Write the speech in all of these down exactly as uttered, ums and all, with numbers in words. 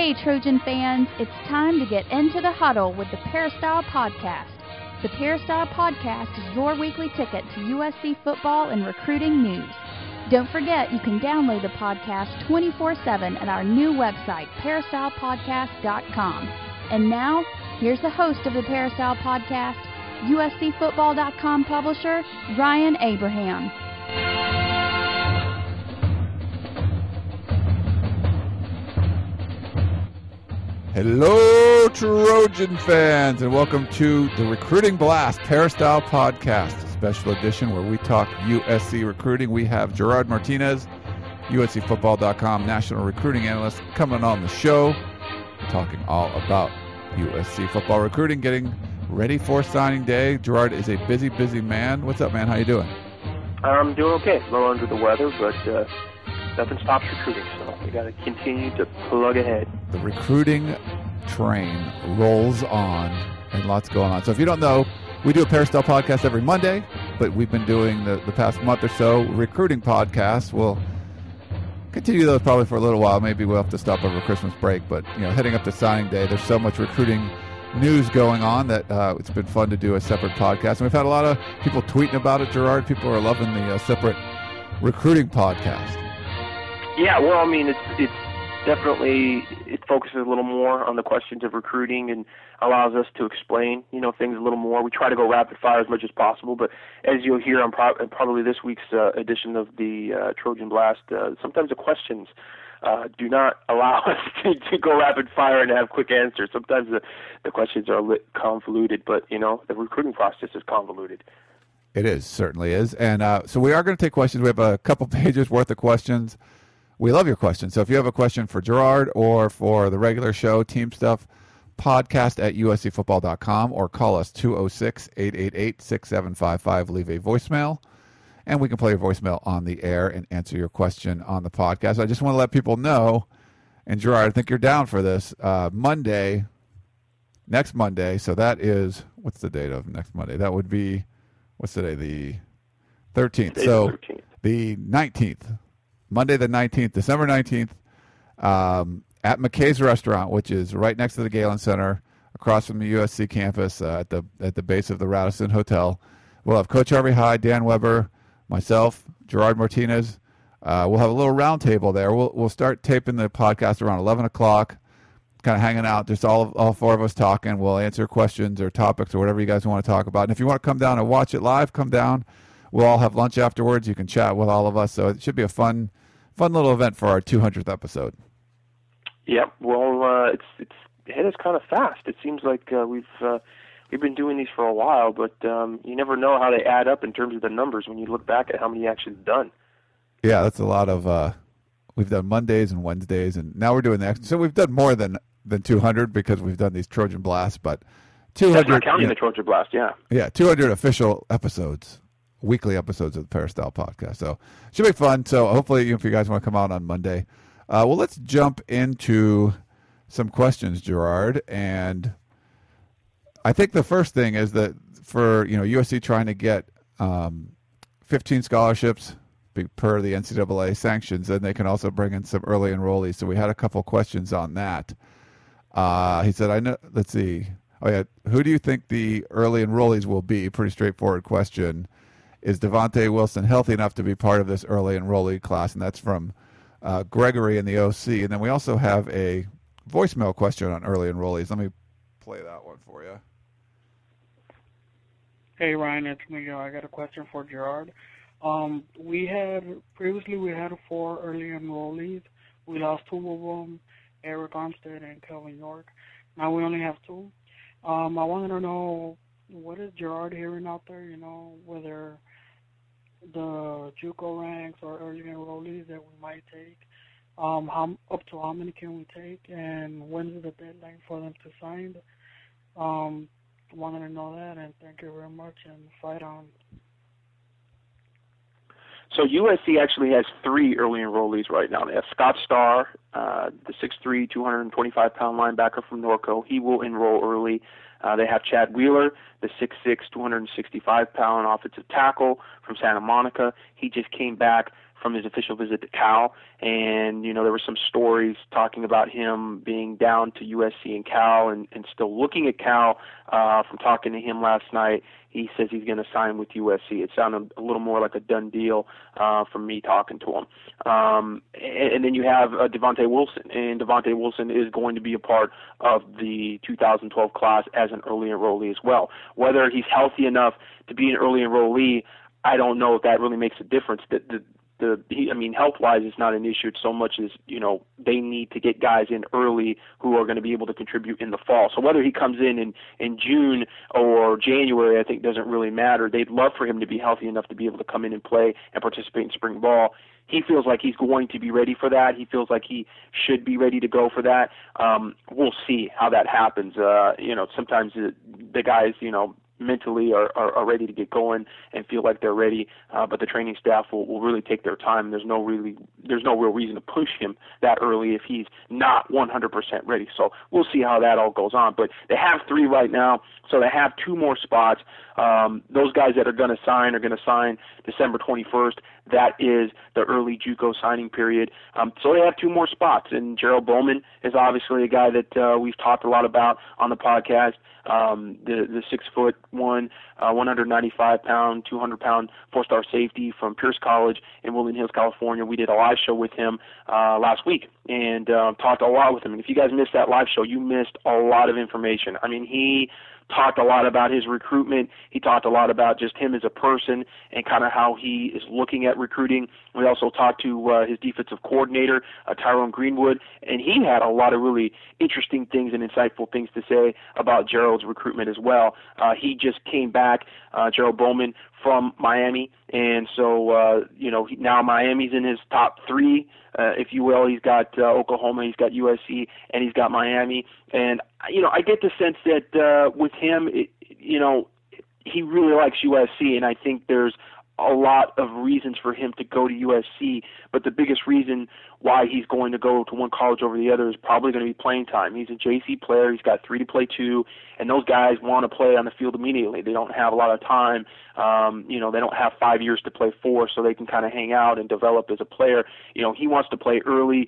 Hey, Trojan fans, it's time to get into the huddle with the Peristyle Podcast. The Peristyle Podcast is your weekly ticket to U S C football and recruiting news. Don't forget, you can download the podcast twenty-four seven at our new website, peristyle podcast dot com. And now, here's the host of the Peristyle Podcast, U S C football dot com publisher, Ryan Abraham. Hello, Trojan fans, and welcome to the Recruiting Blast Peristyle Podcast, a special edition where we talk U S C recruiting. We have Gerard Martinez, U S C football dot com national recruiting analyst, coming on the show, talking all about U S C football recruiting, getting ready for signing day. Gerard is a busy, busy man. What's up, man? How you doing? I'm doing okay. A little under the weather, but uh, nothing stops recruiting, so we got to continue to plug ahead. The recruiting train rolls on, and lots going on. So if you don't know, we do a Peristyle podcast every Monday, but we've been doing the, the past month or so recruiting podcasts. We'll continue those probably for a little while. Maybe we'll have to stop over Christmas break, but you know, heading up to signing day, there's so much recruiting news going on that uh, it's been fun to do a separate podcast. And we've had a lot of people tweeting about it, Gerard. People are loving the uh, separate recruiting podcast. Yeah, well, I mean, it's it's definitely, it focuses a little more on the questions of recruiting and allows us to explain, you know, things a little more. We try to go rapid fire as much as possible, but as you'll hear on pro- probably this week's uh, edition of the uh, Trojan Blast, uh, sometimes the questions uh, do not allow us to, to go rapid fire and have quick answers. Sometimes the, the questions are a bit convoluted, but, you know, the recruiting process is convoluted. It is, certainly is. And uh, so we are going to take questions. We have a couple pages worth of questions. We love your questions. So if you have a question for Gerard or for the regular show, team stuff, podcast at U S C football dot com, or call us two oh six, eight eight eight, six seven five five. Leave a voicemail, and we can play your voicemail on the air and answer your question on the podcast. I just want to let people know, and Gerard, I think you're down for this, uh, Monday, next Monday, so that is, what's the date of next Monday? That would be, what's the day? The thirteenth. So thirteenth. The nineteenth. Monday the nineteenth, December nineteenth, um, at McKay's Restaurant, which is right next to the Galen Center, across from the U S C campus, uh, at the at the base of the Radisson Hotel. We'll have Coach Harvey Hyde, Dan Weber, myself, Gerard Martinez. Uh, we'll have a little round table there. We'll we'll start taping the podcast around eleven o'clock, kind of hanging out, just all all four of us talking. We'll answer questions or topics or whatever you guys want to talk about. And if you want to come down and watch it live, come down. We'll all have lunch afterwards. You can chat with all of us. So it should be a fun, fun little event for our two hundredth episode. Yeah, well, uh, it's it's hit us kind of fast. It seems like uh, we've uh, we've been doing these for a while, but um, you never know how they add up in terms of the numbers when you look back at how many actually done. Yeah, that's a lot of. Uh, we've done Mondays and Wednesdays, and now we're doing the extra. So we've done more than than two hundred because we've done these Trojan Blasts, but two hundred. That's not counting yeah, the Trojan Blast, yeah. Yeah, two hundred official episodes. Weekly episodes of the Peristyle Podcast. So it should be fun. So hopefully if you guys want to come out on Monday. Uh, well, let's jump into some questions, Gerard. And I think the first thing is that for, you know, U S C trying to get um, fifteen scholarships per the N C double A sanctions, and they can also bring in some early enrollees. So we had a couple questions on that. Uh, he said, I know, let's see. Oh, yeah. Who do you think the early enrollees will be? Pretty straightforward question. Is Devontae Wilson healthy enough to be part of this early enrollee class? And that's from uh, Gregory in the O C. And then we also have a voicemail question on early enrollees. Let me play that one for you. Hey, Ryan, it's Miguel. I got a question for Gerard. Um, we had, previously we had four early enrollees. We lost two of them, Eric Armstead and Kelvin York. Now we only have two. Um, I wanted to know, what is Gerard hearing out there, you know, whether the JUCO ranks or early enrollees that we might take, um, how up to how many can we take, and when is the deadline for them to sign? Um, wanted to know that, and thank you very much, and fight on. So U S C actually has three early enrollees right now. They have Scott Starr, uh, the six three, two hundred twenty-five pound linebacker from Norco. He will enroll early. Uh, they have Chad Wheeler, the six six, two hundred sixty-five pound offensive tackle from Santa Monica. He just came back from his official visit to Cal. And, you know, there were some stories talking about him being down to U S C and Cal and, and still looking at Cal. Uh, from talking to him last night, he says he's going to sign with U S C. It sounded a little more like a done deal uh, from me talking to him. Um, and, and then you have uh, Devontae Wilson, and Devontae Wilson is going to be a part of the two thousand twelve class as an early enrollee as well. Whether he's healthy enough to be an early enrollee, I don't know if that really makes a difference. The, the, the, he, I mean, health-wise, it's not an issue so much as, you know, they need to get guys in early who are going to be able to contribute in the fall. So whether he comes in, in in June or January, I think doesn't really matter. They'd love for him to be healthy enough to be able to come in and play and participate in spring ball. He feels like he's going to be ready for that. He feels like he should be ready to go for that. Um, we'll see how that happens. Uh, you know, sometimes the, the guys, you know, mentally are, are, are ready to get going and feel like they're ready, uh, but the training staff will, will really take their time. There's no really there's no real reason to push him that early if he's not one hundred percent ready. So we'll see how that all goes on. But they have three right now, so they have two more spots. Um, those guys that are going to sign are going to sign December twenty-first. That is the early JUCO signing period. Um, so they have two more spots, and Gerald Bowman is obviously a guy that uh, we've talked a lot about on the podcast. Um, the the six foot one, uh, one hundred ninety-five pound, two hundred pound four star safety from Pierce College in Woodland Hills, California. We did a live show with him uh, last week and uh, talked a lot with him. And if you guys missed that live show, you missed a lot of information. I mean, he talked a lot about his recruitment. He talked a lot about just him as a person and kind of how he is looking at recruiting. We also talked to uh, his defensive coordinator, uh, Tyrone Greenwood, and he had a lot of really interesting things and insightful things to say about Gerald's recruitment as well. Uh, he just came back, uh, Gerald Bowman, from Miami, and so, uh, you know, he, now Miami's in his top three, uh, if you will. He's got uh, Oklahoma, he's got U S C, and he's got Miami. And, you know, I get the sense that uh, with him, it, you know, he really likes U S C, and I think there's a lot of reasons for him to go to U S C, but the biggest reason why he's going to go to one college over the other is probably going to be playing time. He's a J C player. He's got three to play two, and those guys want to play on the field immediately. They don't have a lot of time. Um, you know, they don't have five years to play four, so they can kind of hang out and develop as a player. You know, he wants to play early.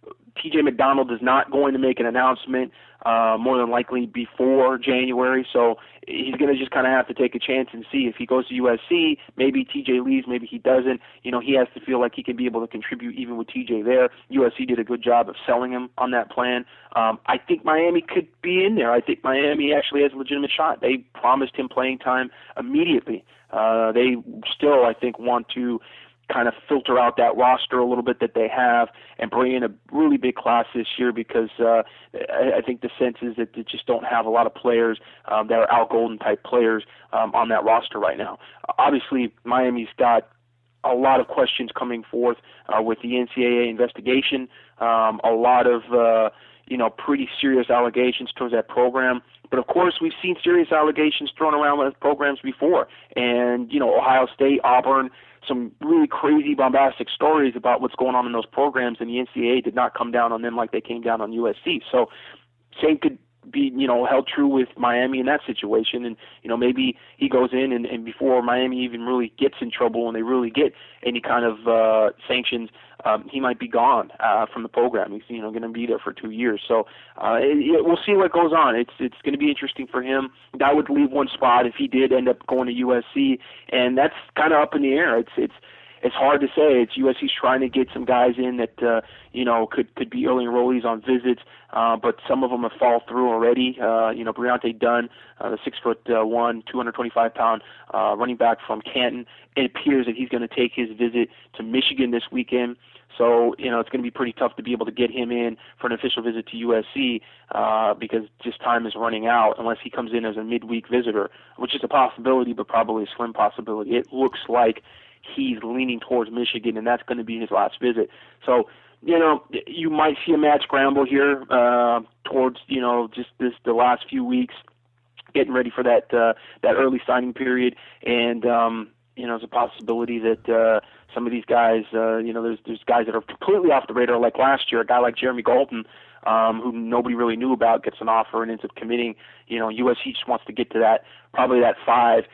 T J McDonald is not going to make an announcement uh, more than likely before January, so he's going to just kind of have to take a chance and see if he goes to U S C. Maybe T J leaves, maybe he doesn't. You know, he has to feel like he can be able to contribute even with T J there. U S C did a good job of selling him on that plan. Um, I think Miami could be in there. I think Miami actually has a legitimate shot. They promised him playing time immediately. Uh, they still, I think, want to kind of filter out that roster a little bit that they have and bring in a really big class this year because uh, I, I think the sense is that they just don't have a lot of players um, that are Al Golden type players um, on that roster right now. Obviously, Miami's got a lot of questions coming forth uh, with the N C double A investigation, um, a lot of uh, you know pretty serious allegations towards that program. But of course, we've seen serious allegations thrown around with programs before, and you know Ohio State, Auburn, some really crazy bombastic stories about what's going on in those programs, and the N C double A did not come down on them like they came down on U S C. So same could be, you know, held true with Miami in that situation. And, you know, maybe he goes in and, and before Miami even really gets in trouble and they really get any kind of uh, sanctions, um, he might be gone uh, from the program. He's, you know, going to be there for two years. So uh, it, it, we'll see what goes on. It's it's going to be interesting for him. That would leave one spot if he did end up going to U S C, and that's kind of up in the air. It's it's It's hard to say. It's U S C's trying to get some guys in that uh, you know could could be early enrollees on visits, uh, but some of them have fallen through already. Uh, you know, Briante Dunn, uh, the six foot uh, one, two hundred twenty-five pound uh, running back from Canton. It appears that he's going to take his visit to Michigan this weekend. So, you know, it's going to be pretty tough to be able to get him in for an official visit to U S C uh, because just time is running out unless he comes in as a midweek visitor, which is a possibility, but probably a slim possibility. It looks like he's leaning towards Michigan, and that's going to be his last visit. So, you know, you might see a mad scramble here uh, towards, you know, just this the last few weeks, getting ready for that uh, that early signing period. And, um, you know, there's a possibility that uh, some of these guys, uh, you know, there's there's guys that are completely off the radar, like last year, a guy like Jeremy Golden, um, who nobody really knew about, gets an offer and ends up committing. You know, U S C just wants to get to that, probably that five.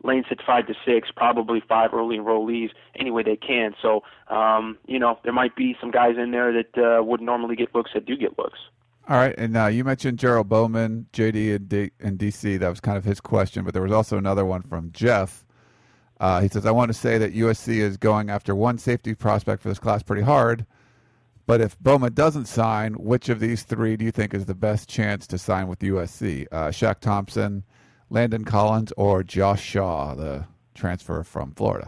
Lane sits five to six, probably five early enrollees any way they can. So, um, you know, there might be some guys in there that uh, wouldn't normally get looks that do get looks. All right, and uh, you mentioned Gerald Bowman, J D in, D- in D C. That was kind of his question, but there was also another one from Jeff. Uh, he says, I want to say that U S C is going after one safety prospect for this class pretty hard, but if Bowman doesn't sign, which of these three do you think is the best chance to sign with U S C? Uh, Shaq Thompson, Landon Collins, or Josh Shaw, the transfer from Florida?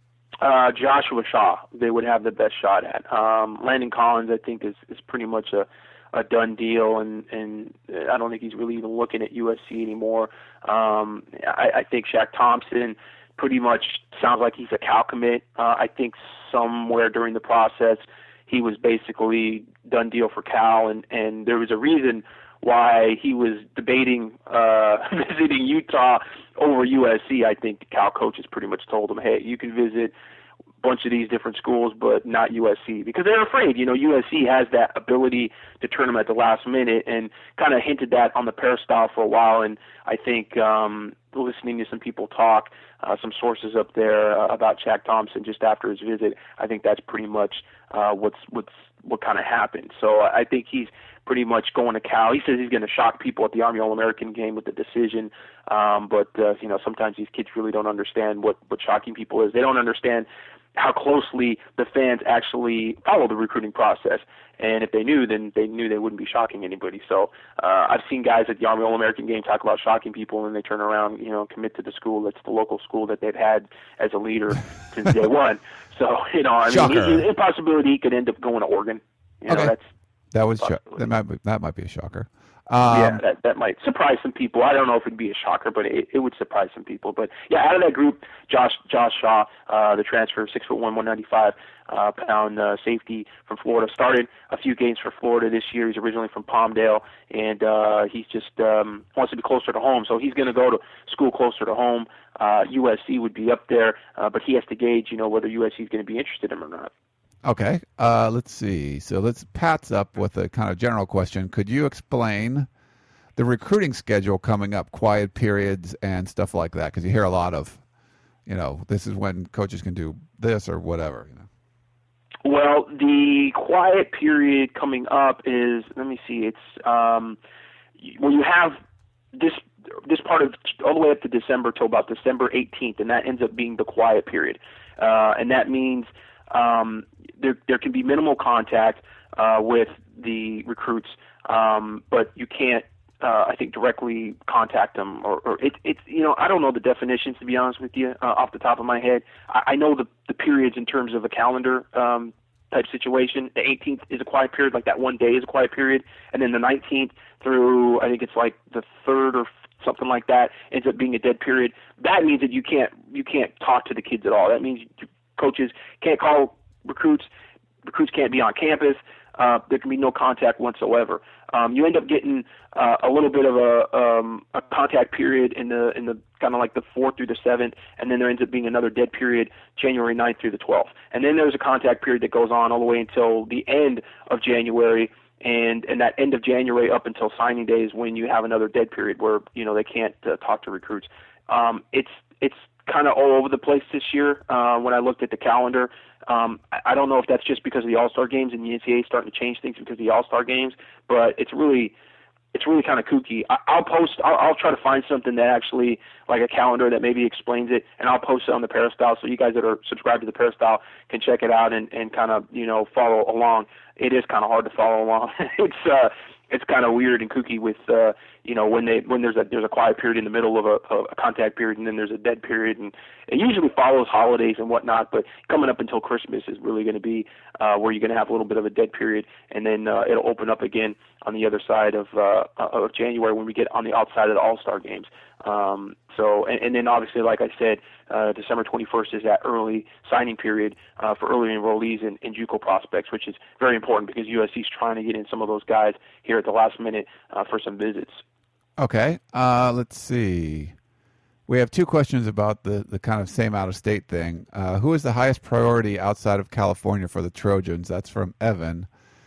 Uh, Joshua Shaw, they would have the best shot at. Um, Landon Collins, I think, is, is pretty much a a done deal, and, and I don't think he's really even looking at U S C anymore. Um, I, I think Shaq Thompson pretty much sounds like he's a Cal commit. Uh, I think somewhere during the process he was basically done deal for Cal, and, and there was a reason why he was debating uh, visiting Utah over U S C. I think the Cal coaches pretty much told him, hey, you can visit bunch of these different schools, but not U S C, because they're afraid. You know, U S C has that ability to turn them at the last minute, and kind of hinted that on the peristyle for a while. And I think um, listening to some people talk, uh, some sources up there uh, about Shaq Thompson just after his visit, I think that's pretty much uh, what's what's what kind of happened. So I think he's pretty much going to Cal. He says he's going to shock people at the Army All-American game with the decision, um, but uh, you know, sometimes these kids really don't understand what what shocking people is. They don't understand how closely the fans actually follow the recruiting process. And if they knew, then they knew they wouldn't be shocking anybody. So uh, I've seen guys at the Army All-American game talk about shocking people, and they turn around, you know, commit to the school that's the local school that they've had as a leader since day one. So, you know, I Shocker. mean, it's a possibility he could end up going to Oregon. You know, okay. that's that was sh- that might be, that might be a shocker. Um, yeah, that that might surprise some people. I don't know if it'd be a shocker, but it, it would surprise some people. But yeah, out of that group, Josh Josh Shaw, uh, the transfer, six foot one, one ninety five uh, pound uh, safety from Florida, started a few games for Florida this year. He's originally from Palmdale, and uh, he's just um, wants to be closer to home. So he's going to go to school closer to home. Uh, U S C would be up there, uh, but he has to gauge, you know, whether U S C is going to be interested in him or not. Okay, uh, let's see. So let's Pat's up with a kind of general question. Could you explain the recruiting schedule coming up, quiet periods and stuff like that? Because you hear a lot of, you know, this is when coaches can do this or whatever. You know. Well, the quiet period coming up is, let me see, it's um, when you have this this part of all the way up to December till about December eighteenth, and that ends up being the quiet period, uh, and that means um, there there can be minimal contact uh, with the recruits, um, but you can't, uh, I think, directly contact them. Or, or it, it's you know, I don't know the definitions, to be honest with you, uh, off the top of my head. I, I know the the periods in terms of a calendar um, type situation. The eighteenth is a quiet period, like that one day is a quiet period, and then the nineteenth through, I think it's like the third or something like that, ends up being a dead period. That means that you can't you can't talk to the kids at all. That means you, coaches can't call recruits. Recruits can't be on campus. Uh, there can be no contact whatsoever. Um, you end up getting uh, a little bit of a, um, a contact period in the in the kind of like the fourth through the seventh, and then there ends up being another dead period January ninth through the twelfth. And then there's a contact period that goes on all the way until the end of January, and and that end of January up until signing day is when you have another dead period where, you know, they can't uh, talk to recruits. Um, it's it's kind of all over the place this year. Uh, when I looked at the calendar, um, I, I don't know if that's just because of the All-Star games and the N C double A starting to change things because of the All-Star games, but it's really it's really kind of kooky. I, I'll post. I'll, I'll try to find something that actually, like a calendar that maybe explains it, and I'll post it on the Peristyle so you guys that are subscribed to the Peristyle can check it out and, and kind of, you know, follow along. It is kind of hard to follow along. it's uh, it's kind of weird and kooky with uh, you know, when they when there's a there's a quiet period in the middle of a, a contact period, and then there's a dead period, and it usually follows holidays and whatnot. But coming up until Christmas is really going to be uh, where you're going to have a little bit of a dead period, and then uh, it'll open up again on the other side of uh, of January when we get on the outside of the All-Star games. Um, so, and, and then obviously, like I said, uh, December twenty-first is that early signing period uh, for early enrollees and, and JUCO prospects, which is very important because U S C is trying to get in some of those guys here at the last minute uh, for some visits. Okay, uh, let's see. We have two questions about the, the kind of same out-of-state thing. Uh, who is the highest priority outside of California for the Trojans? That's from Evan.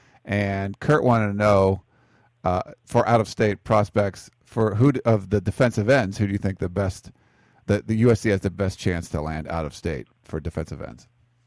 And Kurt wanted to know, uh, for out-of-state prospects, for who of the defensive ends, who do you think the best that the U S C has the best chance to land out of state for defensive ends?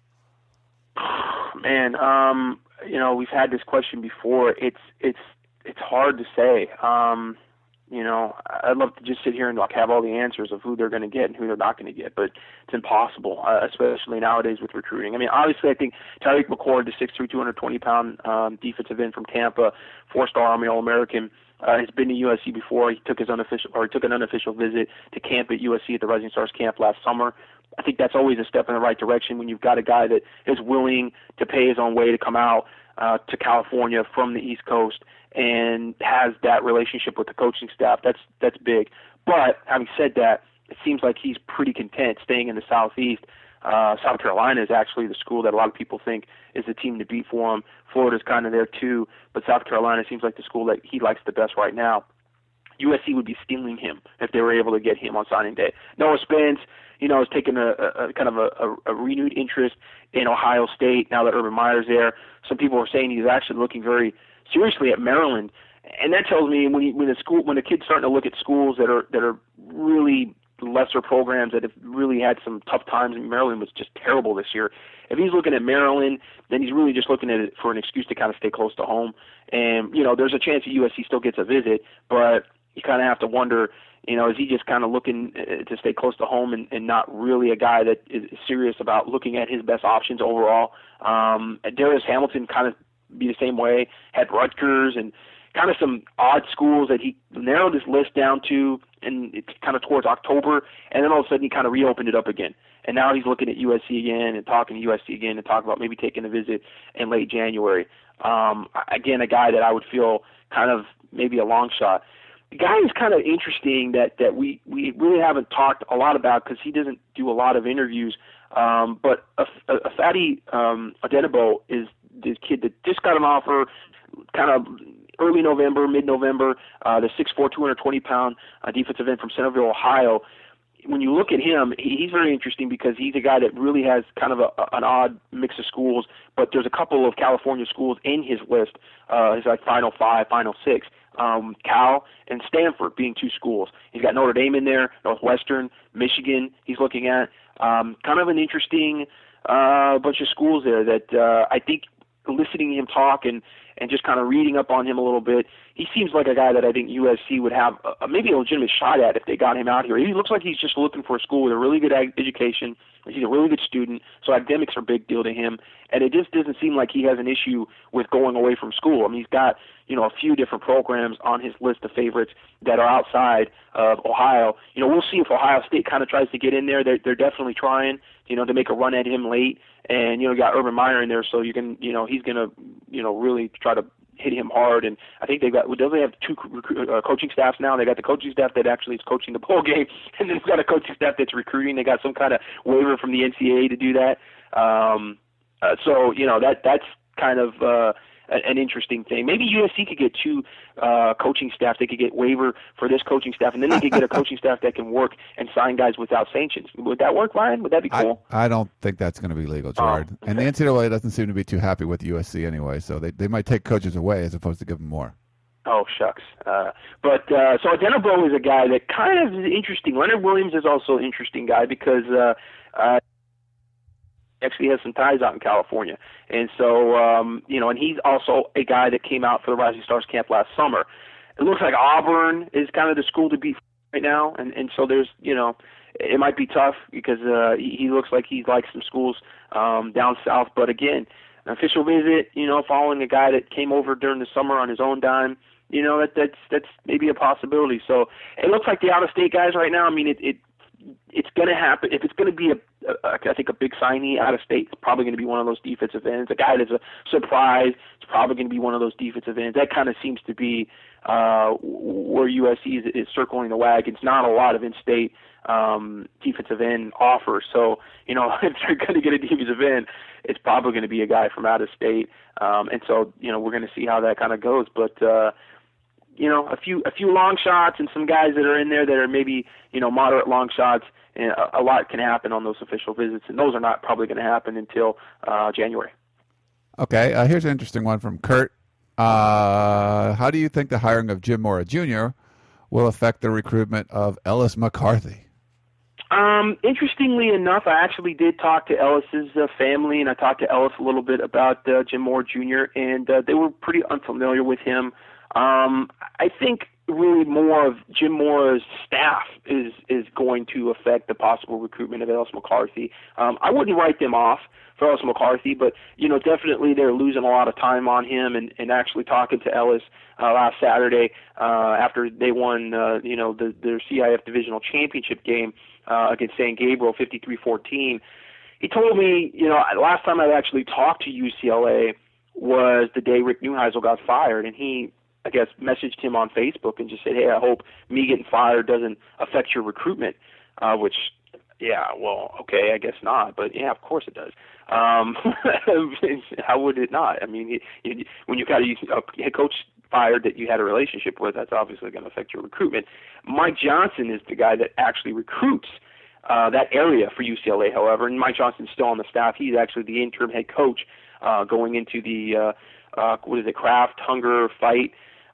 Man, um, you know, we've had this question before. It's it's it's hard to say. Um, you know, I'd love to just sit here and like have all the answers of who they're going to get and who they're not going to get, but it's impossible, uh, especially nowadays with recruiting. I mean, obviously, I think Tyreek McCord, the six three, two hundred twenty pound um, defensive end from Tampa, four-star Army All-American, uh, has been to U S C before. He took his unofficial or he took an unofficial visit to camp at U S C at the Rising Stars camp last summer. I think that's always a step in the right direction when you've got a guy that is willing to pay his own way to come out uh, to California from the East Coast and has that relationship with the coaching staff. That's that's big. But having said that, it seems like he's pretty content staying in the Southeast. Uh, South Carolina is actually the school that a lot of people think is the team to beat for him. Florida's kind of there too, but South Carolina seems like the school that he likes the best right now. U S C would be stealing him if they were able to get him on signing day. Noah Spence, you know, has taken a, a, a kind of a, a, a renewed interest in Ohio State now that Urban Meyer's there. Some people are saying he's actually looking very seriously at Maryland, and that tells me when he, when the school when the kid's starting to look at schools that are that are really lesser programs that have really had some tough times. And Maryland was just terrible this year. If he's looking at Maryland, then he's really just looking at it for an excuse to kind of stay close to home. And you know, there's a chance that U S C still gets a visit, but you kind of have to wonder, you know, is he just kind of looking to stay close to home and, and not really a guy that is serious about looking at his best options overall? Um, Darius Hamilton kind of be the same way, had Rutgers and kind of some odd schools that he narrowed his list down to, and it's kind of towards October, and then all of a sudden he kind of reopened it up again. And now he's looking at U S C again and talking to U S C again and talking about maybe taking a visit in late January. Um, again, a guy that I would feel kind of maybe a long shot. The guy is kind of interesting that, that we, we really haven't talked a lot about because he doesn't do a lot of interviews. Um, but a, a, a Fatty um, Adenabo is the kid that just got an offer kind of early November, mid-November, uh, the six four, two hundred twenty pound uh, defensive end from Centerville, Ohio. When you look at him, he, he's very interesting because he's a guy that really has kind of a, an odd mix of schools, but there's a couple of California schools in his list, uh, his like Final Five, Final Six. Um, Cal and Stanford being two schools. He's got Notre Dame in there, Northwestern, Michigan he's looking at. Um, kind of an interesting uh, bunch of schools there that uh, I think listening to him talk and, and just kind of reading up on him a little bit, he seems like a guy that I think U S C would have a, maybe a legitimate shot at if they got him out here. He looks like he's just looking for a school with a really good ag- education. He's a really good student, so academics are a big deal to him. And it just doesn't seem like he has an issue with going away from school. I mean, he's got, you know, a few different programs on his list of favorites that are outside of Ohio. You know, we'll see if Ohio State kind of tries to get in there. They're, they're definitely trying, you know, to make a run at him late. And, you know, you got Urban Meyer in there, so you can, you know, he's going to, you know, really try to hit him hard. And I think they've got, don't they have two uh, coaching staffs now? They got the coaching staff that actually is coaching the bowl game, and then they've got a coaching staff that's recruiting. They got some kind of waiver from the N C double A to do that. Um, uh, so, you know, that that's kind of uh, an interesting thing. Maybe U S C could get two uh, coaching staffs. They could get waiver for this coaching staff, and then they could get a coaching staff that can work and sign guys without sanctions. Would that work, Ryan? Would that be cool? I, I don't think that's going to be legal, Gerard. Oh, okay. And the N C double A doesn't seem to be too happy with U S C anyway, so they, they might take coaches away as opposed to give them more. Oh, shucks. Uh, but uh, so Adenabo is a guy that kind of is interesting. Leonard Williams is also an interesting guy because uh, uh, actually has some ties out in California. And so, um, you know, and he's also a guy that came out for the Rising Stars camp last summer. It looks like Auburn is kind of the school to beat right now. And, and so there's, you know, it might be tough because uh, he, he looks like he likes some schools um, down south. But again, an official visit, you know, following a guy that came over during the summer on his own dime, you know, that, that's that's maybe a possibility. So it looks like the out-of-state guys right now, I mean, it, it it's going to happen. If it's going to be, a, a, I think, a big signee out of state, it's probably going to be one of those defensive ends. A guy that's a surprise, it's probably going to be one of those defensive ends. That kind of seems to be uh, where U S C is, is circling the wagons. Not a lot of in-state um, defensive end offers. So, you know, if they're going to get a defensive end, it's probably going to be a guy from out of state. Um, and so, you know, we're going to see how that kind of goes. But, uh, you know, a few a few long shots and some guys that are in there that are maybe, you know, moderate long shots, and a, a lot can happen on those official visits, and those are not probably going to happen until uh, January. Okay, uh, here's an interesting one from Kurt. Uh, how do you think the hiring of Jim Mora Junior will affect the recruitment of Ellis McCarthy? Um, interestingly enough, I actually did talk to Ellis's uh, family, and I talked to Ellis a little bit about uh, Jim Mora Junior, and uh, they were pretty unfamiliar with him. Um, I think really more of Jim Mora's staff is is going to affect the possible recruitment of Ellis McCarthy. Um, I wouldn't write them off for Ellis McCarthy, but you know, definitely they're losing a lot of time on him. And, and actually talking to Ellis uh, last Saturday uh, after they won, uh, you know, the their C I F divisional championship game uh, against San Gabriel, fifty-three fourteen. He told me, you know, last time I actually talked to U C L A was the day Rick Neuheisel got fired, and he, I guess, messaged him on Facebook and just said, hey, I hope me getting fired doesn't affect your recruitment, uh, which, yeah, well, okay, I guess not, but yeah, of course it does. Um, how would it not? I mean, you, you, when you got a, a head coach fired that you had a relationship with, that's obviously going to affect your recruitment. Mike Johnson is the guy that actually recruits uh, that area for U C L A, however, and Mike Johnson's still on the staff. He's actually the interim head coach uh, going into the, uh, uh, what is it, Craft, Hunger, Fight,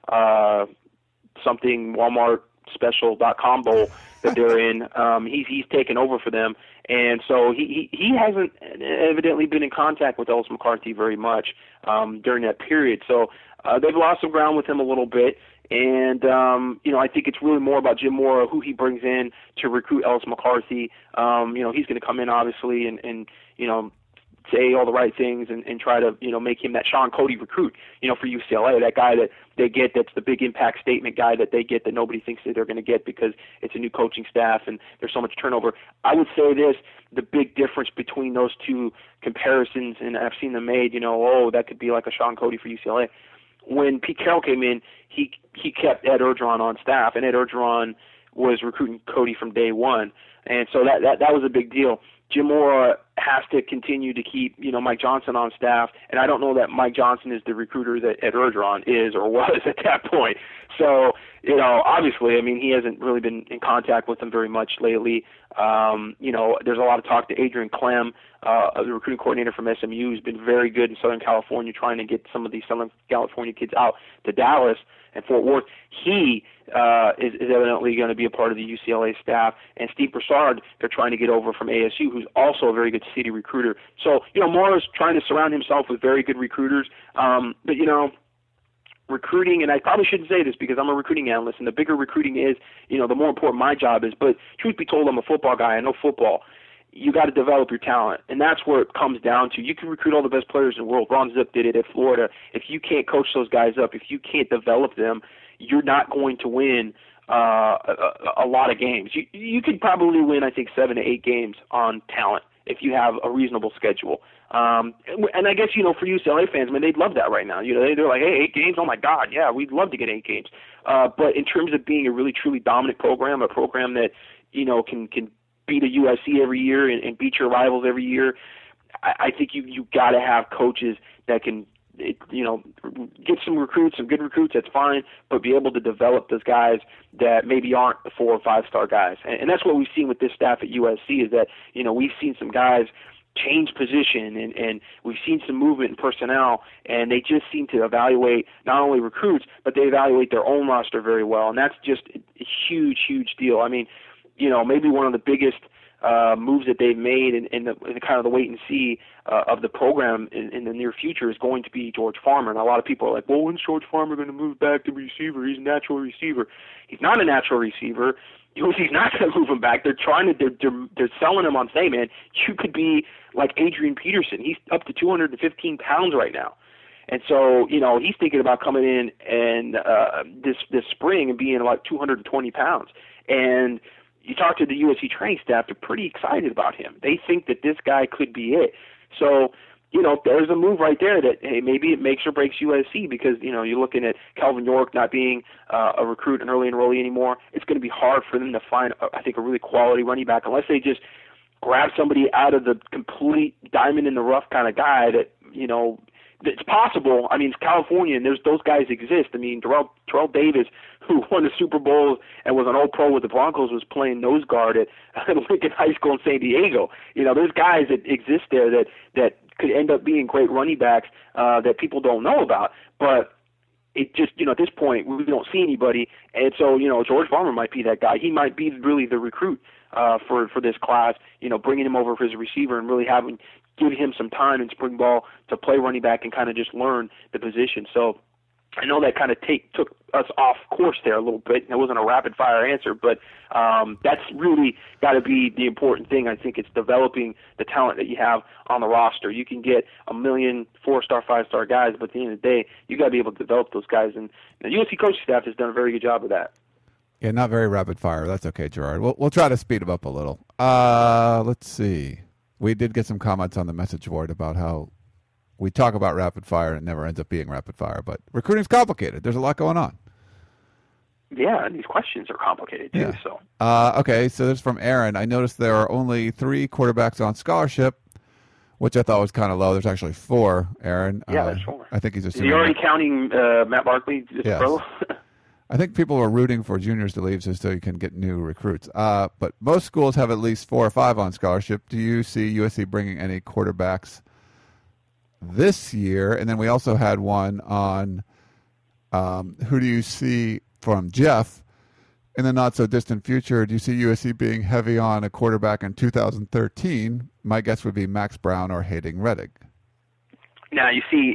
uh, something Walmart special dot com bowl that they're in. Um, he's he's taken over for them, and so he, he he hasn't evidently been in contact with Ellis McCarthy very much um, during that period. So uh, they've lost some ground with him a little bit, and um, you know, I think it's really more about Jim Mora, who he brings in to recruit Ellis McCarthy. Um, you know, he's going to come in obviously and and you know, say all the right things and, and try to, you know, make him that Sean Cody recruit, you know, for U C L A, that guy that they get that's the big impact statement guy that they get that nobody thinks that they're going to get because it's a new coaching staff and there's so much turnover. I would say this, the big difference between those two comparisons, and I've seen them made, you know, oh, that could be like a Sean Cody for U C L A. When Pete Carroll came in, he he kept Ed Orgeron on staff, and Ed Orgeron was recruiting Cody from day one. And so that, that, that was a big deal. Jim Mora has to continue to keep, you know, Mike Johnson on staff, and I don't know that Mike Johnson is the recruiter that Ed Orgeron is or was at that point. So, you know, obviously, I mean, he hasn't really been in contact with them very much lately. Um, you know, there's a lot of talk to Adrian Clem, uh, the recruiting coordinator from S M U, who's been very good in Southern California, trying to get some of these Southern California kids out to Dallas and Fort Worth. He uh, is, is evidently going to be a part of the U C L A staff. And Steve Broussard, they're trying to get over from A S U, who's also a very good city recruiter. So, you know, Mora's trying to surround himself with very good recruiters. Um, but, you know, recruiting, and I probably shouldn't say this because I'm a recruiting analyst, and the bigger recruiting is, you know, the more important my job is. But truth be told, I'm a football guy. I know football. You got to develop your talent, and that's where it comes down to. You can recruit all the best players in the world. Ron Zip did it at Florida. If you can't coach those guys up, if you can't develop them, you're not going to win uh, a, a lot of games. You, you could probably win, I think, seven to eight games on talent if you have a reasonable schedule. Um, and I guess, you know, for U C L A fans, I mean, they'd love that right now. You know, they're like, hey, eight games? Oh, my God, yeah, we'd love to get eight games. Uh, but in terms of being a really, truly dominant program, a program that, you know, can can beat a U S C every year and, and beat your rivals every year, I, I think you you got to have coaches that can, it, you know, get some recruits, some good recruits, that's fine, but be able to develop those guys that maybe aren't the four or five-star guys. And, and that's what we've seen with this staff at U S C is that, you know, we've seen some guys change position, and, and we've seen some movement in personnel, and they just seem to evaluate not only recruits, but they evaluate their own roster very well, and that's just a huge, huge deal. I mean, you know, maybe one of the biggest uh, moves that they've made in, in, the, in the kind of the wait and see uh, of the program in, in the near future is going to be George Farmer. And a lot of people are like, well, when's George Farmer going to move back to receiver? He's a natural receiver. He's not a natural receiver. He's not going to move him back. They're trying to, they're, they're, they're selling him on, say, man, you could be like Adrian Peterson. He's up to two hundred fifteen pounds right now. And so, you know, he's thinking about coming in and uh, this this spring and being like two hundred twenty pounds. And you talk to the U S C training staff, they're pretty excited about him. They think that this guy could be it. So, you know, there's a move right there that, hey, maybe it makes or breaks U S C because, you know, you're looking at Calvin York not being uh, a recruit, an early enrollee anymore. It's going to be hard for them to find, uh, I think, a really quality running back unless they just grab somebody out of the complete diamond in the rough kind of guy that, you know, it's possible. I mean, it's California, and there's those guys exist. I mean, Terrell, Terrell Davis, who won the Super Bowl and was an All-Pro with the Broncos, was playing nose guard at, at Lincoln High School in San Diego. You know, there's guys that exist there that, that could end up being great running backs uh, that people don't know about. But it just, you know, at this point, we don't see anybody. And so, you know, George Farmer might be that guy. He might be really the recruit uh, for for this class. You know, bringing him over as a receiver and really having give him some time in spring ball to play running back and kind of just learn the position. So I know that kind of take, took us off course there a little bit. It wasn't a rapid-fire answer, but um, that's really got to be the important thing. I think it's developing the talent that you have on the roster. You can get a million four-star, five-star guys, but at the end of the day, you got to be able to develop those guys. And the U S C coaching staff has done a very good job of that. Yeah, not very rapid-fire. That's okay, Gerard. We'll, we'll try to speed them up a little. Uh, let's see. We did get some comments on the message board about how we talk about rapid fire and it never ends up being rapid fire, but recruiting's complicated. There's a lot going on. Yeah, and these questions are complicated too. Yeah. So uh, okay, so this is from Aaron. I noticed there are only three quarterbacks on scholarship, which I thought was kind of low. There's actually four, Aaron. Yeah, uh, there's four. I think he's Is assuming. he already counting uh, Matt Barkley as Yes. pro? I think people are rooting for juniors to leave so you can get new recruits. Uh, but most schools have at least four or five on scholarship. Do you see U S C bringing any quarterbacks this year? And then we also had one on um, who do you see from Jeff in the not so distant future? Do you see U S C being heavy on a quarterback in two thousand thirteen? My guess would be Max Brown or Hayden Reddick. Now, you see,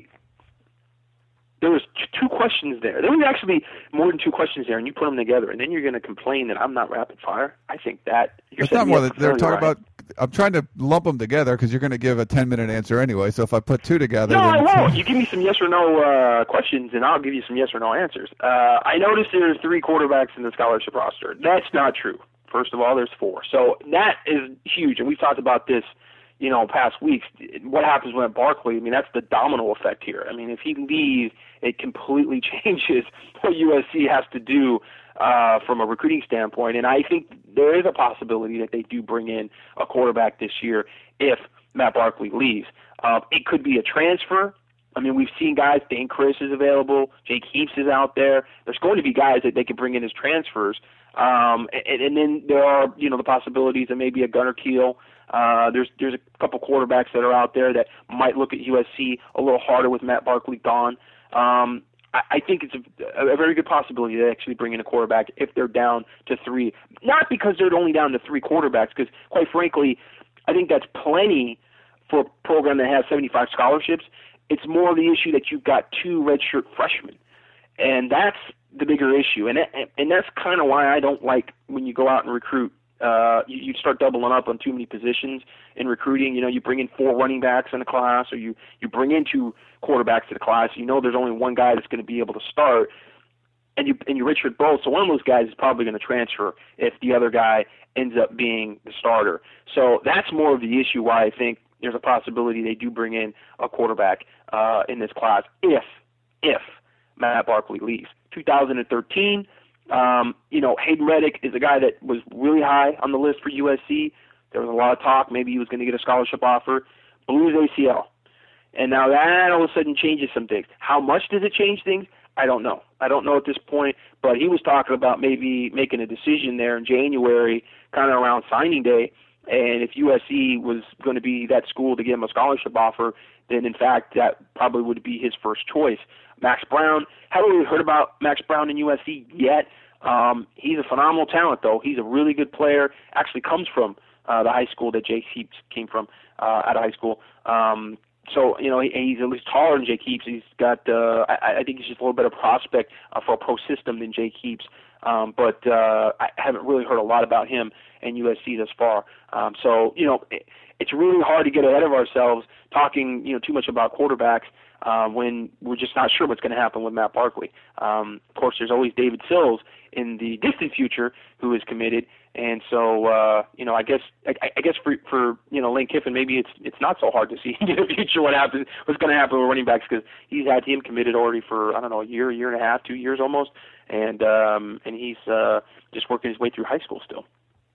there was two questions there. There was actually more than two questions there, and you put them together, and then you're going to complain that I'm not rapid fire. I think that you're It's not more than they're talking right. about. I'm trying to lump them together because you're going to give a ten minute answer anyway. So if I put two together, No, then I won't. You give me some yes or no uh, questions, and I'll give you some yes or no answers. Uh, I noticed there's three quarterbacks in the scholarship roster. That's not true. First of all, there's four. So that is huge, and we've talked about this, you know, past weeks. What happens when Barkley? I mean, that's the domino effect here. I mean, if he leaves, it completely changes what U S C has to do uh, from a recruiting standpoint. And I think there is a possibility that they do bring in a quarterback this year if Matt Barkley leaves. Uh, it could be a transfer. I mean, we've seen guys. Dane Chris is available. Jake Heaps is out there. There's going to be guys that they could bring in as transfers. Um, and, and then there are, you know, the possibilities of maybe a Gunnar Keel. Uh, there's there's a couple quarterbacks that are out there that might look at U S C a little harder with Matt Barkley gone. Um, I, I think it's a, a very good possibility to actually bring in a quarterback if they're down to three. Not because they're only down to three quarterbacks, because quite frankly, I think that's plenty for a program that has seventy-five scholarships. It's more the issue that you've got two redshirt freshmen, and that's the bigger issue. And that, and that's kind of why I don't like when you go out and recruit. Uh, you, you start doubling up on too many positions in recruiting. You know, you bring in four running backs in a class, or you, you bring in two quarterbacks to the class. You know there's only one guy that's going to be able to start, and you and you redshirt both. So one of those guys is probably going to transfer if the other guy ends up being the starter. So that's more of the issue why I think there's a possibility they do bring in a quarterback uh, in this class if if Matt Barkley leaves. two thousand thirteen. Um, you know, Hayden Reddick is a guy that was really high on the list for U S C. There was a lot of talk. Maybe he was going to get a scholarship offer. Blew his A C L. And now that all of a sudden changes some things. How much does it change things? I don't know. I don't know at this point. But he was talking about maybe making a decision there in January, kind of around signing day. And if U S C was going to be that school to give him a scholarship offer, then in fact that probably would be his first choice. Max Brown, haven't really heard about Max Brown in U S C yet. Um, he's a phenomenal talent, though. He's a really good player. Actually comes from uh, the high school that Jake Heaps came from uh, out of high school. Um, so, you know, he, he's at least taller than Jake Heaps. He's got, uh, I, I think he's just a little better prospect uh, for a pro system than Jake Heaps. Um, but uh, I haven't really heard a lot about him in U S C thus far. Um, so, you know, it, it's really hard to get ahead of ourselves talking, you know, too much about quarterbacks uh, when we're just not sure what's going to happen with Matt Barkley. Um, of course, there's always David Sills in the distant future who is committed, and so uh, you know, I guess I, I guess for for you know Lane Kiffin, maybe it's it's not so hard to see in the future what happens, what's going to happen with running backs, because he's had him committed already for I don't know a year, a year and a half, two years almost, and um, and he's uh, just working his way through high school still.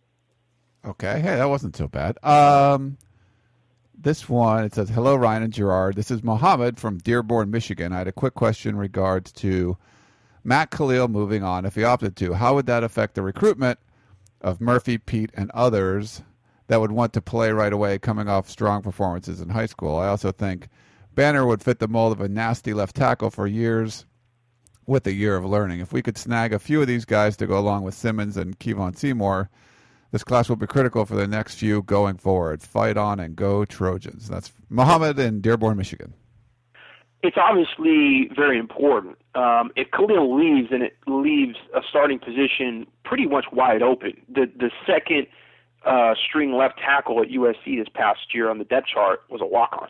Okay, hey, that wasn't so bad. Um, this one, it says, hello, Ryan and Gerard. This is Mohammed from Dearborn, Michigan. I had a quick question in regards to Matt Khalil moving on. If he opted to, how would that affect the recruitment of Murphy, Pete, and others that would want to play right away coming off strong performances in high school? I also think Banner would fit the mold of a nasty left tackle for years with a year of learning. If we could snag a few of these guys to go along with Simmons and Kevon Seymour, This class will be critical for the next few going forward. Fight on and go Trojans. That's Mohammed in Dearborn, Michigan. It's obviously very important. Um, if Khalil leaves, then it leaves a starting position pretty much wide open. The the second uh, string left tackle at U S C this past year on the depth chart was a walk-on.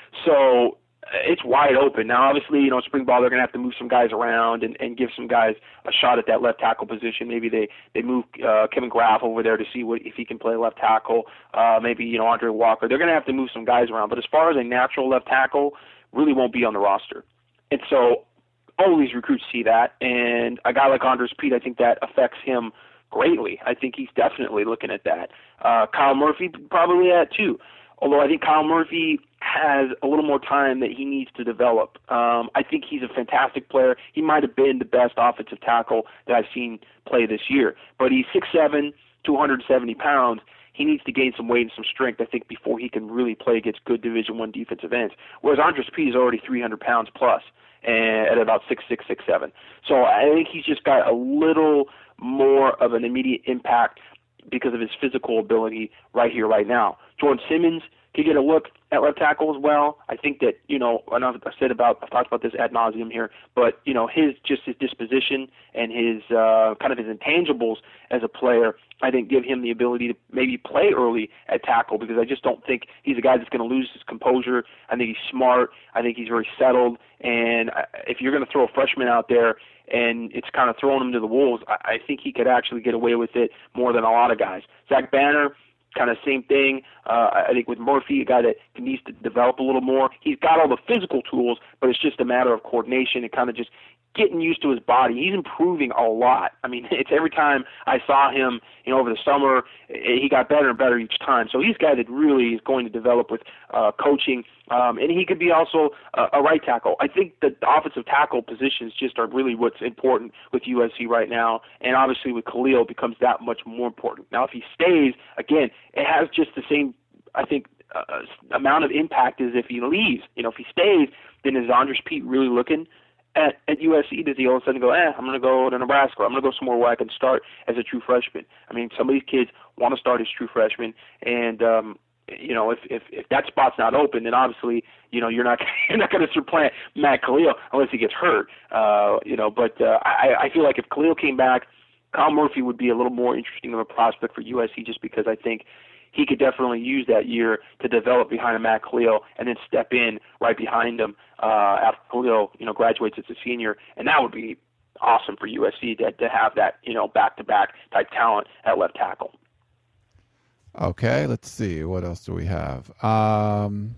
So it's wide open. Now, obviously, you know, spring ball, they're going to have to move some guys around and, and give some guys a shot at that left tackle position. Maybe they, they move uh, Kevin Graff over there to see what, if he can play left tackle. Uh, maybe, you know, Andre Walker. They're going to have to move some guys around. But as far as a natural left tackle, really won't be on the roster. And so all these recruits see that. And a guy like Andres Pete, I think that affects him greatly. I think he's definitely looking at that. Uh, Kyle Murphy probably at too. Although I think Kyle Murphy has a little more time that he needs to develop. Um, I think he's a fantastic player. He might have been the best offensive tackle that I've seen play this year. But he's six seven, two hundred seventy pounds. He needs to gain some weight and some strength, I think, before he can really play against good Division One defensive ends. Whereas Andres Pete is already three hundred pounds plus and at about six six, six seven. So I think he's just got a little more of an immediate impact because of his physical ability right here, right now. Jordan Simmons could get a look at left tackle as well. I think that, you know, and I've said about, I've talked about this ad nauseum here, but, you know, his, just his disposition and his, uh, kind of his intangibles as a player, I think give him the ability to maybe play early at tackle, because I just don't think he's a guy that's going to lose his composure. I think he's smart. I think he's very settled. And if you're going to throw a freshman out there and it's kind of throwing him to the wolves, I, I think he could actually get away with it more than a lot of guys. Zach Banner, kind of same thing. Uh, I think with Murphy, a guy that needs to develop a little more. He's got all the physical tools, but it's just a matter of coordination and kind of just getting used to his body. He's improving a lot. I mean, it's every time I saw him, you know, over the summer, he got better and better each time. So he's a guy that really is going to develop with uh, coaching, um, and he could be also a, a right tackle. I think that the offensive tackle positions just are really what's important with U S C right now, and obviously with Khalil it becomes that much more important. Now, if he stays, again, it has just the same, I think, uh, amount of impact as if he leaves. You know, if he stays, then is Andres Pete really looking At, at U S C, does he all of a sudden go, eh, I'm going to go to Nebraska, I'm going to go somewhere where I can start as a true freshman? I mean, some of these kids want to start as true freshmen, and, um, you know, if, if if that spot's not open, then obviously, you know, you're not you're not going to supplant Matt Khalil unless he gets hurt, uh, you know. But uh, I, I feel like if Khalil came back, Kyle Murphy would be a little more interesting of a prospect for U S C, just because I think he could definitely use that year to develop behind a Matt Khalil and then step in right behind him uh, after Khalil, you know, graduates as a senior, and that would be awesome for U S C to, to have that, you know, back-to-back type talent at left tackle. Okay, let's see. What else do we have? Um,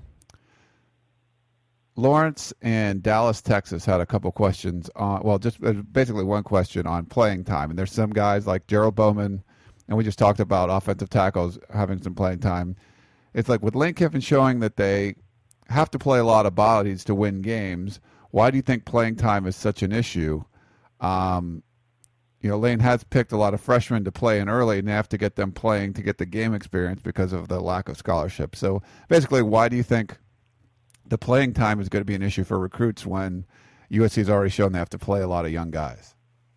Lawrence in Dallas, Texas had a couple questions on, well, just basically one question on playing time. And there's some guys like Gerald Bowman, and we just talked about offensive tackles having some playing time. It's like with Lane Kiffin showing that they have to play a lot of bodies to win games, why do you think playing time is such an issue? Um, you know, Lane has picked a lot of freshmen to play in early, and they have to get them playing to get the game experience because of the lack of scholarship. So basically, why do you think the playing time is going to be an issue for recruits when U S C has already shown they have to play a lot of young guys?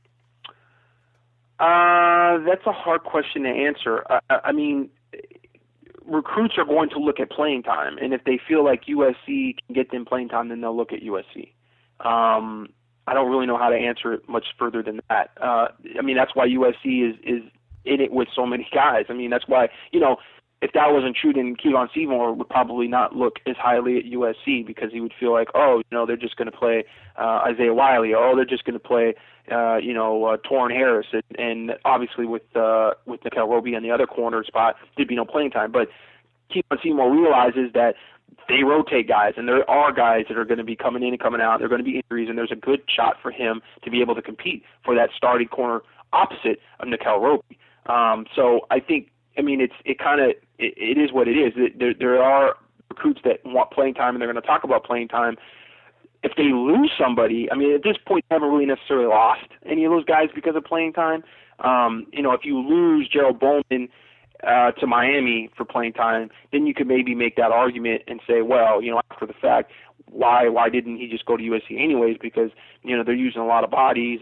Uh, that's a hard question to answer. I, I mean, recruits are going to look at playing time, and if they feel like U S C can get them playing time, then they'll look at U S C. Um, I don't really know how to answer it much further than that. Uh, I mean, that's why U S C is, is in it with so many guys. I mean, that's why, you know, if that wasn't true, then Kevon Seymour would probably not look as highly at U S C, because he would feel like, oh, you know, they're just going to play uh, Isaiah Wiley, or oh, they're just going to play, uh, you know, uh, Torrin Harris, and, and obviously with uh, with Nickel Roby on the other corner spot, there'd be no playing time. But Kevon Seymour realizes that they rotate guys, and there are guys that are going to be coming in and coming out. There are going to be injuries, and there's a good shot for him to be able to compete for that starting corner opposite of Nickel Roby. Um, so I think, I mean, it's it kind of it, it is what it is. There there are recruits that want playing time, and they're going to talk about playing time. If they lose somebody, I mean, at this point, they haven't really necessarily lost any of those guys because of playing time. Um, you know, if you lose Gerald Bowman uh, to Miami for playing time, then you could maybe make that argument and say, well, you know, after the fact, why why didn't he just go to U S C anyways? Because, you know, they're using a lot of bodies, and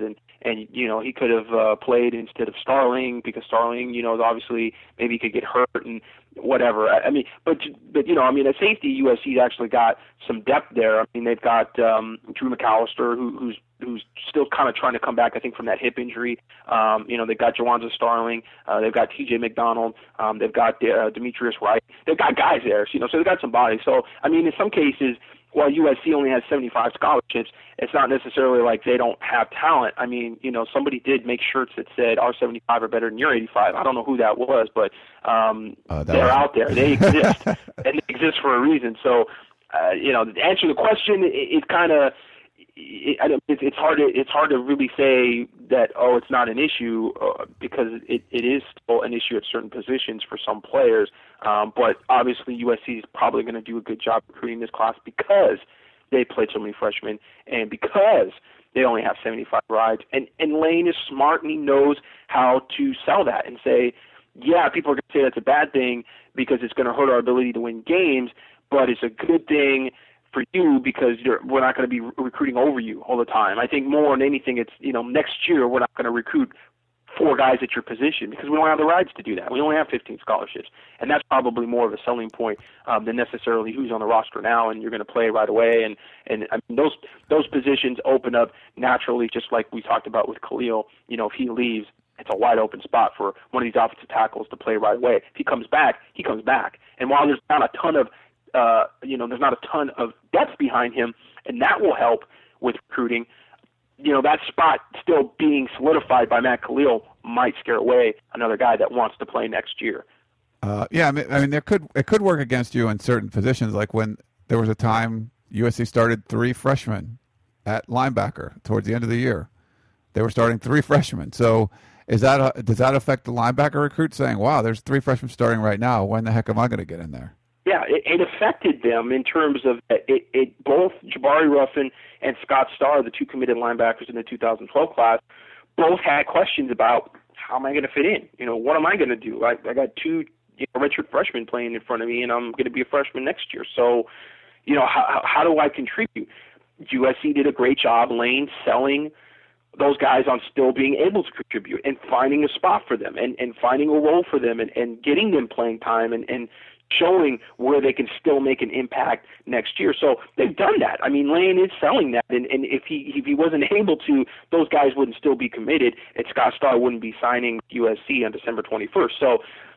and you know he could have uh, played instead of Starling because Starling, you know, obviously maybe he could get hurt and whatever. I, I mean, but but you know, I mean, at safety, U S C's actually got some depth there. I mean, they've got um, Drew McAllister, who, who's who's still kind of trying to come back, I think, from that hip injury. Um, you know, they've got Jawanza Starling, uh, they've got T J McDonald, um, they've got uh, Demetrius Wright. They've got guys there, you know, so they've got some bodies. So, I mean, in some cases, while U S C only has seventy-five scholarships, it's not necessarily like they don't have talent. I mean, you know, somebody did make shirts that said our seventy-five are better than your eighty-five. I don't know who that was, but um, uh, they're was... out there. They exist, and they exist for a reason. So, uh, you know, to answer the question, it, it's kind of it, it, it's hard to it's hard to really say that, oh, it's not an issue uh, because it, it is still an issue at certain positions for some players. Um, but obviously U S C is probably going to do a good job recruiting this class because they played so many freshmen and because they only have seventy-five rides. And, and Lane is smart and he knows how to sell that and say, yeah, people are going to say that's a bad thing because it's going to hurt our ability to win games, but it's a good thing for you because you're, we're not going to be re- recruiting over you all the time. I think more than anything, it's, you know, next year we're not going to recruit four guys at your position because we don't have the rides to do that. We only have fifteen scholarships, and that's probably more of a selling point um, than necessarily who's on the roster now and you're going to play right away. And and I mean, those those positions open up naturally, just like we talked about with Khalil. You know, if he leaves, it's a wide open spot for one of these offensive tackles to play right away. If he comes back, he comes back. And while there's not a ton of uh, you know, there's not a ton of depth behind him, and that will help with recruiting. You know, that spot still being solidified by Matt Khalil might scare away another guy that wants to play next year. Uh, yeah, I mean, I mean, there could it could work against you in certain positions, like when there was a time U S C started three freshmen at linebacker towards the end of the year. They were starting three freshmen. So, is that a, does that affect the linebacker recruit saying, "Wow, there's three freshmen starting right now. When the heck am I going to get in there?" Yeah, it, it affected them in terms of it, it. Both Jabari Ruffin and Scott Starr, the two committed linebackers in the two thousand twelve class, both had questions about how am I going to fit in? You know, what am I going to do? I, I got two you know, redshirt freshmen playing in front of me, and I'm going to be a freshman next year. So, you know, how, how do I contribute? U S C did a great job, Lane, selling those guys on still being able to contribute and finding a spot for them and, and finding a role for them and, and getting them playing time and, and showing where they can still make an impact next year. So they've done that. I mean, Lane is selling that, and, and if he if he wasn't able to, those guys wouldn't still be committed, and Scott Starr wouldn't be signing U S C on December twenty-first. So,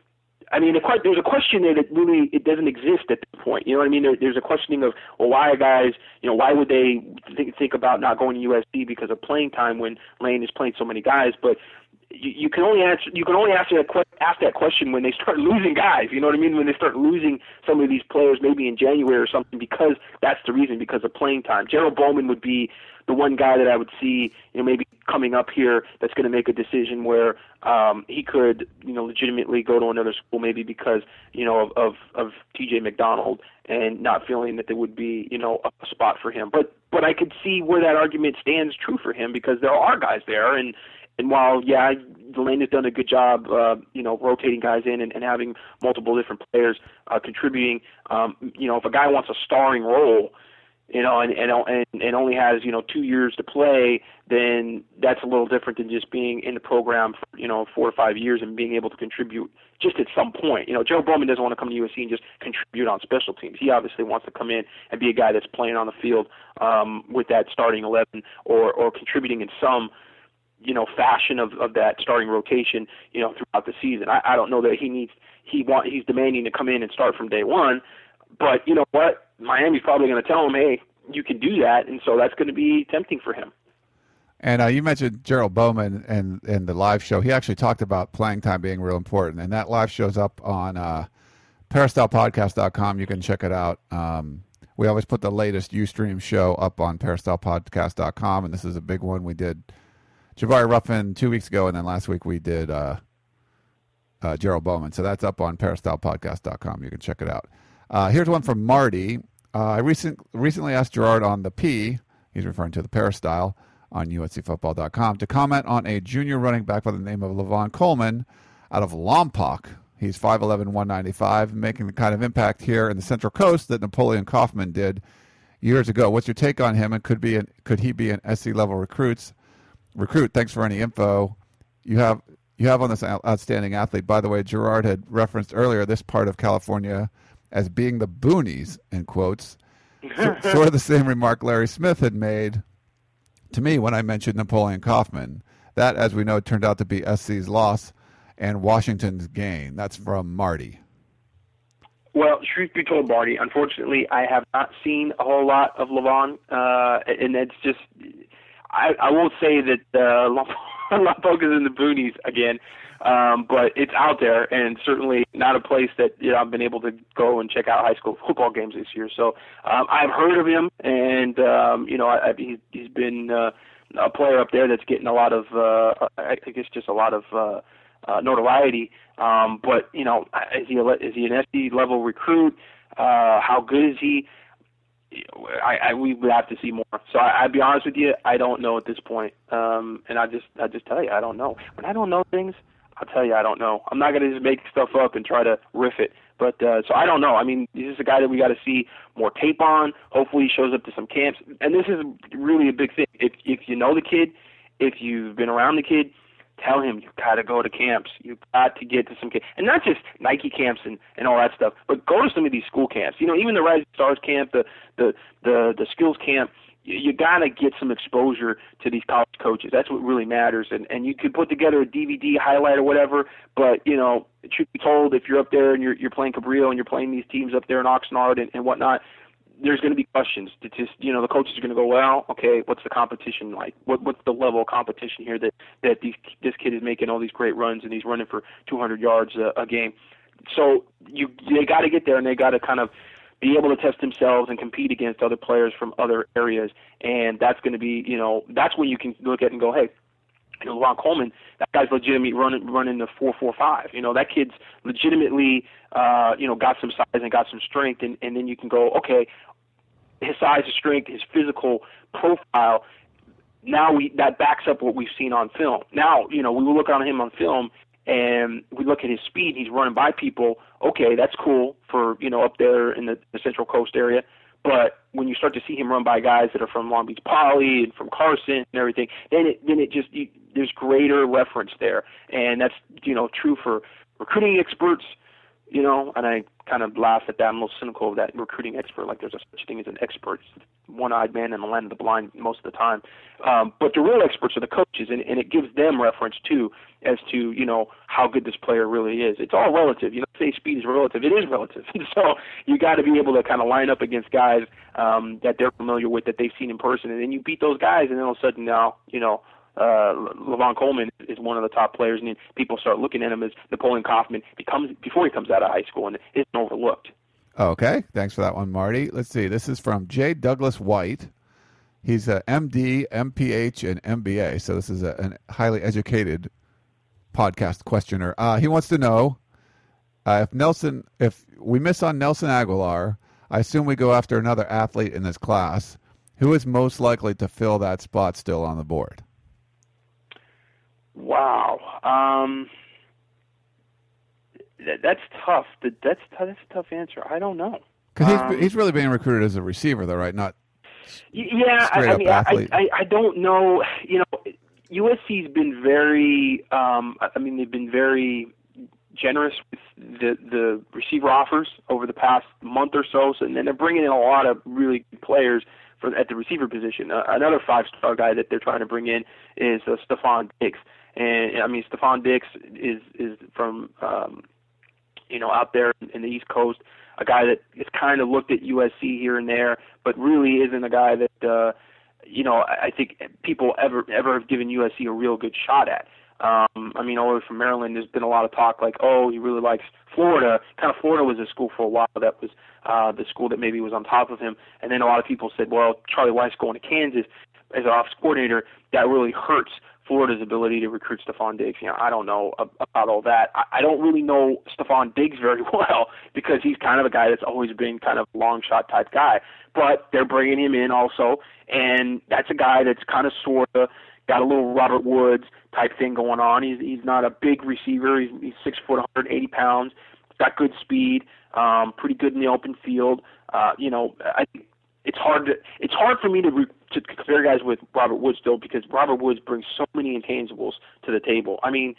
I mean, the, there's a question there that really it doesn't exist at this point. You know what I mean? There, there's a questioning of, well, why are guys, you know, why would they think, think about not going to U S C because of playing time when Lane is playing so many guys? But You, you can only answer. You can only ask that ask that question when they start losing guys. You know what I mean? When they start losing some of these players, maybe in January or something, because that's the reason, because of playing time. Gerald Bowman would be the one guy that I would see, you know, maybe coming up here that's going to make a decision where um, he could, you know, legitimately go to another school, maybe because, you know, of of, of T J McDonald and not feeling that there would be, you know, a spot for him. But but I could see where that argument stands true for him because there are guys there. And And while, yeah, Lane has done a good job, uh, you know, rotating guys in and, and having multiple different players uh, contributing, um, you know, if a guy wants a starring role, you know, and, and and and only has, you know, two years to play, then that's a little different than just being in the program for, you know, four or five years and being able to contribute just at some point. You know, Joe Bowman doesn't want to come to U S C and just contribute on special teams. He obviously wants to come in and be a guy that's playing on the field um, with that starting eleven or or contributing in some, you know, fashion of, of that starting rotation, you know, throughout the season. I, I don't know that he needs, he want, he's demanding to come in and start from day one, but you know what? Miami's probably going to tell him, hey, you can do that. And so that's going to be tempting for him. And uh, you mentioned Gerald Bowman in, in the live show. He actually talked about playing time being real important. And that live show's up on uh, peristyle podcast dot com. You can check it out. Um, we always put the latest Ustream show up on peristyle podcast dot com. And this is a big one. We did Jabari Ruffin two weeks ago, and then last week we did uh, uh, Gerald Bowman. So that's up on peristyle podcast dot com. You can check it out. Uh, here's one from Marty. Uh, I recent, recently asked Gerard on the P, he's referring to the Peristyle, on U S C football dot com, to comment on a junior running back by the name of Levon Coleman out of Lompoc. He's five eleven, one ninety-five, making the kind of impact here in the Central Coast that Napoleon Kaufman did years ago. What's your take on him, and could be an, could he be an S C level recruits recruit. Thanks for any info you have you have on this outstanding athlete. By the way, Gerard had referenced earlier this part of California as being the boonies, in quotes. so, sort of the same remark Larry Smith had made to me when I mentioned Napoleon Kaufman. That, as we know, turned out to be S C's loss and Washington's gain. That's from Marty. Well, truth be told, Marty, unfortunately, I have not seen a whole lot of Levon, uh, and it's just, I, I won't say that uh, Lompoc is in the boonies again, um, but it's out there, and certainly not a place that you know I've been able to go and check out high school football games this year. So um, I've heard of him, and um, you know I, I, he's, he's been uh, a player up there that's getting a lot of, uh, I guess, just a lot of uh, uh, notoriety. Um, but you know, is he a, is he an S C level recruit? Uh, how good is he? I, I we would have to see more. So I, I'd be honest with you, I don't know at this point. Um, and I just I just tell you, I don't know. When I don't know things, I'll tell you I don't know. I'm not gonna just make stuff up and try to riff it. But uh, so I don't know. I mean, this is a guy that we got to see more tape on. Hopefully, he shows up to some camps. And this is really a big thing. If if you know the kid, if you've been around the kid, tell him you got to go to camps. You got to get to some camps, and not just Nike camps and, and all that stuff, but go to some of these school camps. You know, even the Rising Stars camp, the the the, the skills camp. You, you got to get some exposure to these college coaches. That's what really matters. And and you could put together a D V D highlight or whatever, but you know, truth be told, if you're up there and you're you're playing Cabrillo and you're playing these teams up there in Oxnard and, and whatnot, there's going to be questions. To just, you know, the coaches are going to go, well, okay, what's the competition like? What what's the level of competition here that that these, this kid is making all these great runs and he's running for two hundred yards a, a game? So you they got to get there and they got to kind of be able to test themselves and compete against other players from other areas, and that's going to be, you know, that's when you can look at and go, hey, you know, Ron Coleman, that guy's legitimately running running the four four five. You know, that kid's legitimately, uh, you know, got some size and got some strength, and, and then you can go, okay, his size, his strength, his physical profile, now we that backs up what we've seen on film. Now, you know, we will look on him on film, and we look at his speed, he's running by people. Okay, that's cool for, you know, up there in the, the Central Coast area. But when you start to see him run by guys that are from Long Beach Poly and from Carson and everything, then it then it just you, there's greater reference there, and that's, you know, true for recruiting experts. You know, and I kind of laugh at that. I'm a little cynical of that recruiting expert, like there's a such thing as an expert, one-eyed man in the land of the blind most of the time. Um, but the real experts are the coaches, and, and it gives them reference too as to, you know, how good this player really is. It's all relative. You know, say speed is relative. It is relative. So you got to be able to kind of line up against guys um, that they're familiar with, that they've seen in person, and then you beat those guys, and then all of a sudden now, you know, Uh, Levon Coleman is one of the top players, and people start looking at him as Napoleon Kaufman becomes before he comes out of high school, and isn't overlooked. Okay, thanks for that one, Marty. Let's see. This is from J. Douglas White. He's a M D, M P H, and M B A, so this is a, a highly educated podcast questioner. Uh, he wants to know uh, if Nelson, if we miss on Nelson Aguilar, I assume we go after another athlete in this class. Who is most likely to fill that spot still on the board? Wow, um, that, that's tough. That, that's that's a tough answer. I don't know. Because he's um, he's really being recruited as a receiver, though, right? Not yeah. I, I mean, I, I I don't know. You know, U S C's been very. Um, I mean, they've been very generous with the the receiver offers over the past month or so. So, and then they're bringing in a lot of really good players for at the receiver position. Uh, another five-star guy that they're trying to bring in is uh, Stephon Diggs. And I mean, Stephon Diggs is is from um, you know, out there in the East Coast, a guy that is kind of looked at U S C here and there, but really isn't a guy that uh, you know I think people ever ever have given U S C a real good shot at. Um, I mean, all the way from Maryland, there's been a lot of talk like, oh, he really likes Florida. Kind of Florida was a school for a while that was uh, the school that maybe was on top of him. And then a lot of people said, well, Charlie Weiss going to Kansas as an office coordinator, that really hurts Florida's ability to recruit Stephon Diggs. You know, I don't know about all that. I, I don't really know Stephon Diggs very well because he's kind of a guy that's always been kind of a long shot type guy. But they're bringing him in also, and that's a guy that's kind of sort of got a little Robert Woods type thing going on. He's he's not a big receiver. He's, he's six foot, one hundred eighty pounds. Got good speed. Um, pretty good in the open field. Uh, you know, I think it's hard to it's hard for me to re, to compare guys with Robert Woods still, because Robert Woods brings so many intangibles to the table. I mean,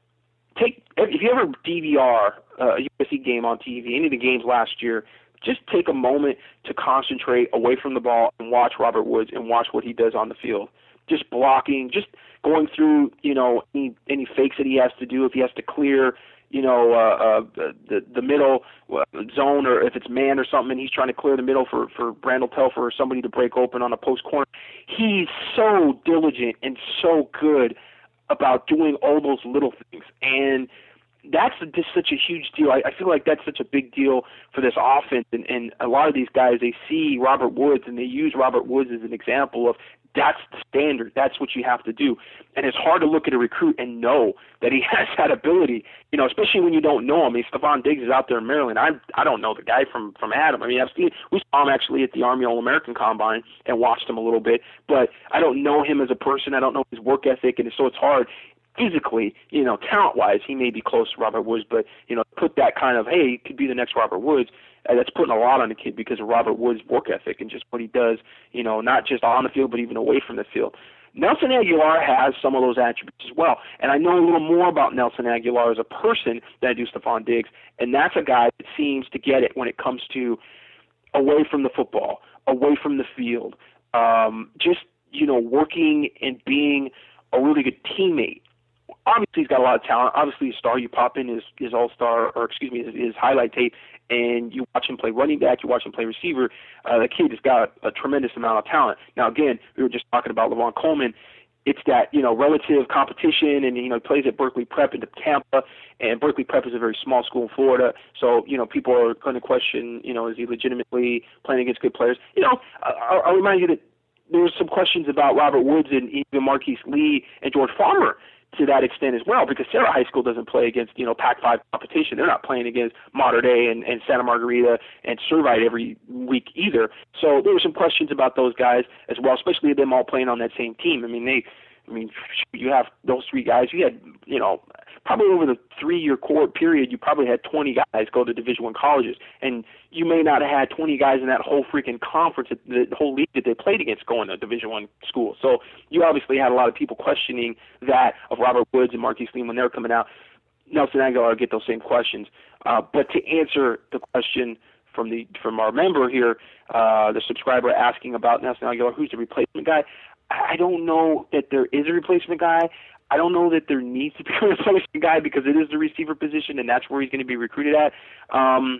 take if you ever D V R uh, a U S C game on T V, any of the games last year, just take a moment to concentrate away from the ball and watch Robert Woods and watch what he does on the field. Just blocking, just going through, you know, any, any fakes that he has to do, if he has to clear, you know, uh, uh, the the middle zone, or if it's man or something, and he's trying to clear the middle for, for Brandel Telfer or somebody to break open on a post corner. He's so diligent and so good about doing all those little things. And that's just such a huge deal. I, I feel like that's such a big deal for this offense. And, and a lot of these guys, they see Robert Woods and they use Robert Woods as an example of that's the standard. That's what you have to do. And it's hard to look at a recruit and know that he has that ability, you know, especially when you don't know him. I mean, Stephon Diggs is out there in Maryland. I I don't know the guy from, from Adam. I mean, I've seen, we saw him actually at the Army All-American Combine and watched him a little bit, but I don't know him as a person. I don't know his work ethic, and so it's hard. Physically, you know, talent-wise, he may be close to Robert Woods, but, you know, put that kind of, hey, he could be the next Robert Woods, uh, that's putting a lot on the kid because of Robert Woods' work ethic and just what he does, you know, not just on the field, but even away from the field. Nelson Aguilar has some of those attributes as well, and I know a little more about Nelson Aguilar as a person than I do Stephon Diggs, and that's a guy that seems to get it when it comes to away from the football, away from the field, um, just, you know, working and being a really good teammate. Obviously, he's got a lot of talent. Obviously, his star, you pop in his, his all-star, or excuse me, his, his highlight tape, and you watch him play running back, you watch him play receiver. Uh, the kid has got a tremendous amount of talent. Now, again, we were just talking about LaVon Coleman. It's that, you know, relative competition, and, you know, he plays at Berkeley Prep into Tampa, and Berkeley Prep is a very small school in Florida, so, you know, people are going to question, you know, is he legitimately playing against good players? You know, I'll, I'll remind you that there were some questions about Robert Woods and even Marquise Lee and George Farmer to that extent as well, because Sarah High School doesn't play against, you know, Pac five competition. They're not playing against Mater Dei and, and Santa Margarita and Servite every week either. So there were some questions about those guys as well, especially them all playing on that same team. I mean, they, I mean, you have those three guys. You had, you know, probably over the three-year core period, you probably had twenty guys go to Division One colleges, and you may not have had twenty guys in that whole freaking conference, the whole league that they played against, going to Division One school. So you obviously had a lot of people questioning that of Robert Woods and Marquise Lee when they were coming out. Nelson Aguilar get those same questions. Uh, but to answer the question from the from our member here, uh, the subscriber asking about Nelson Aguilar, who's the replacement guy, I don't know that there is a replacement guy. I don't know that there needs to be a replacement guy because it is the receiver position, and that's where he's going to be recruited at. Um,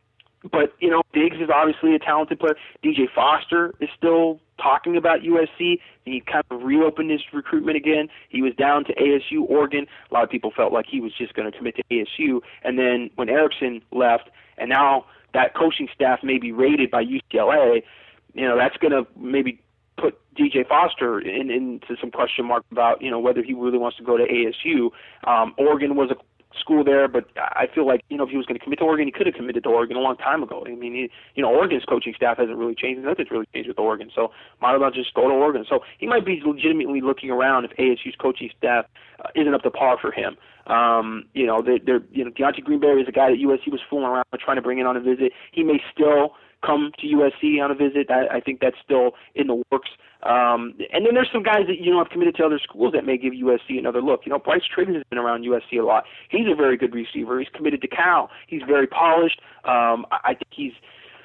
but, you know, Diggs is obviously a talented player. D J Foster is still talking about U S C. He kind of reopened his recruitment again. He was down to A S U, Oregon. A lot of people felt like he was just going to commit to A S U. And then when Erickson left, and now that coaching staff may be raided by U C L A, you know, that's going to maybe put D J Foster in, into some question mark about, you know, whether he really wants to go to A S U. Um, Oregon was a school there, but I feel like, you know, if he was going to commit to Oregon, he could have committed to Oregon a long time ago. I mean, he, you know, Oregon's coaching staff hasn't really changed. Nothing's really changed with Oregon, so might as well just go to Oregon. So he might be legitimately looking around if A S U's coaching staff uh, isn't up to par for him. Um, you know, they're, they're, you know, Deontay Greenberry is a guy that U S C was fooling around with, trying to bring in on a visit. He may still come to U S C on a visit. I, I think that's still in the works. Um, and then there's some guys that, you know, have committed to other schools that may give U S C another look. You know, Bryce Triggs has been around U S C a lot. He's a very good receiver. He's committed to Cal. He's very polished. Um, I, I think he's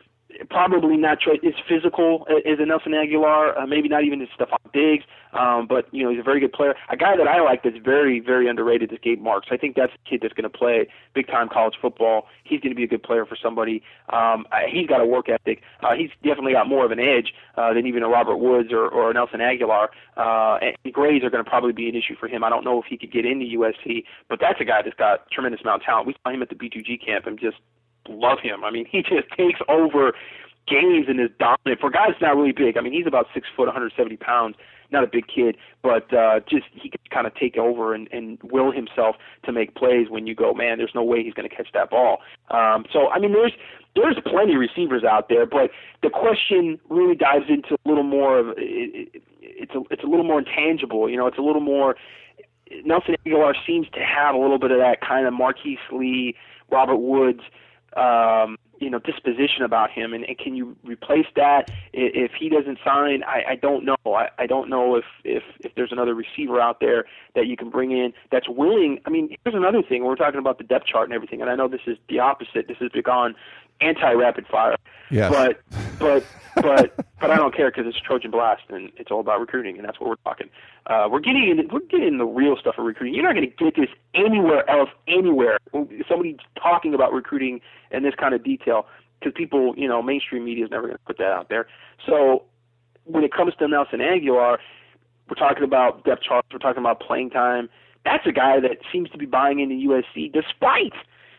probably not as physical as a Nelson Aguilar, uh, maybe not even as Stephon Diggs, um, but, you know, he's a very good player. A guy that I like that's very, very underrated is Gabe Marks. I think that's a kid that's going to play big-time college football. He's going to be a good player for somebody. Um, he's got a work ethic. Uh, he's definitely got more of an edge uh, than even a Robert Woods or, or a Nelson Aguilar. Uh, and grades are going to probably be an issue for him. I don't know if he could get into U S C, but that's a guy that's got a tremendous amount of talent. We saw him at the B two G camp and just love him. I mean, he just takes over games and is dominant. For a guy that's not really big, I mean, he's about six foot, one hundred seventy pounds, not a big kid, but uh, just he can kind of take over and, and will himself to make plays when you go, man, there's no way he's going to catch that ball. Um, so, I mean, there's there's plenty of receivers out there, but the question really dives into a little more of it, it, it's a it's a little more intangible. You know, it's a little more. Nelson Aguilar seems to have a little bit of that kind of Marquise Lee, Robert Woods, Um, you know, disposition about him, and, and can you replace that if he doesn't sign? I, I don't know. I, I don't know if, if if there's another receiver out there that you can bring in that's willing. I mean, here's another thing. We're talking about the depth chart and everything, and I know this is the opposite. This has become anti-rapid fire. Yes. But but but but I don't care because it's Trojan Blast and it's all about recruiting, and that's what we're talking. Uh, we're getting in, we're getting in the real stuff of recruiting. You're not going to get this anywhere else, anywhere. Somebody talking about recruiting in this kind of detail, because people, you know, mainstream media is never going to put that out there. So when it comes to Nelson Agholor, we're talking about depth charts. We're talking about playing time. That's a guy that seems to be buying into U S C despite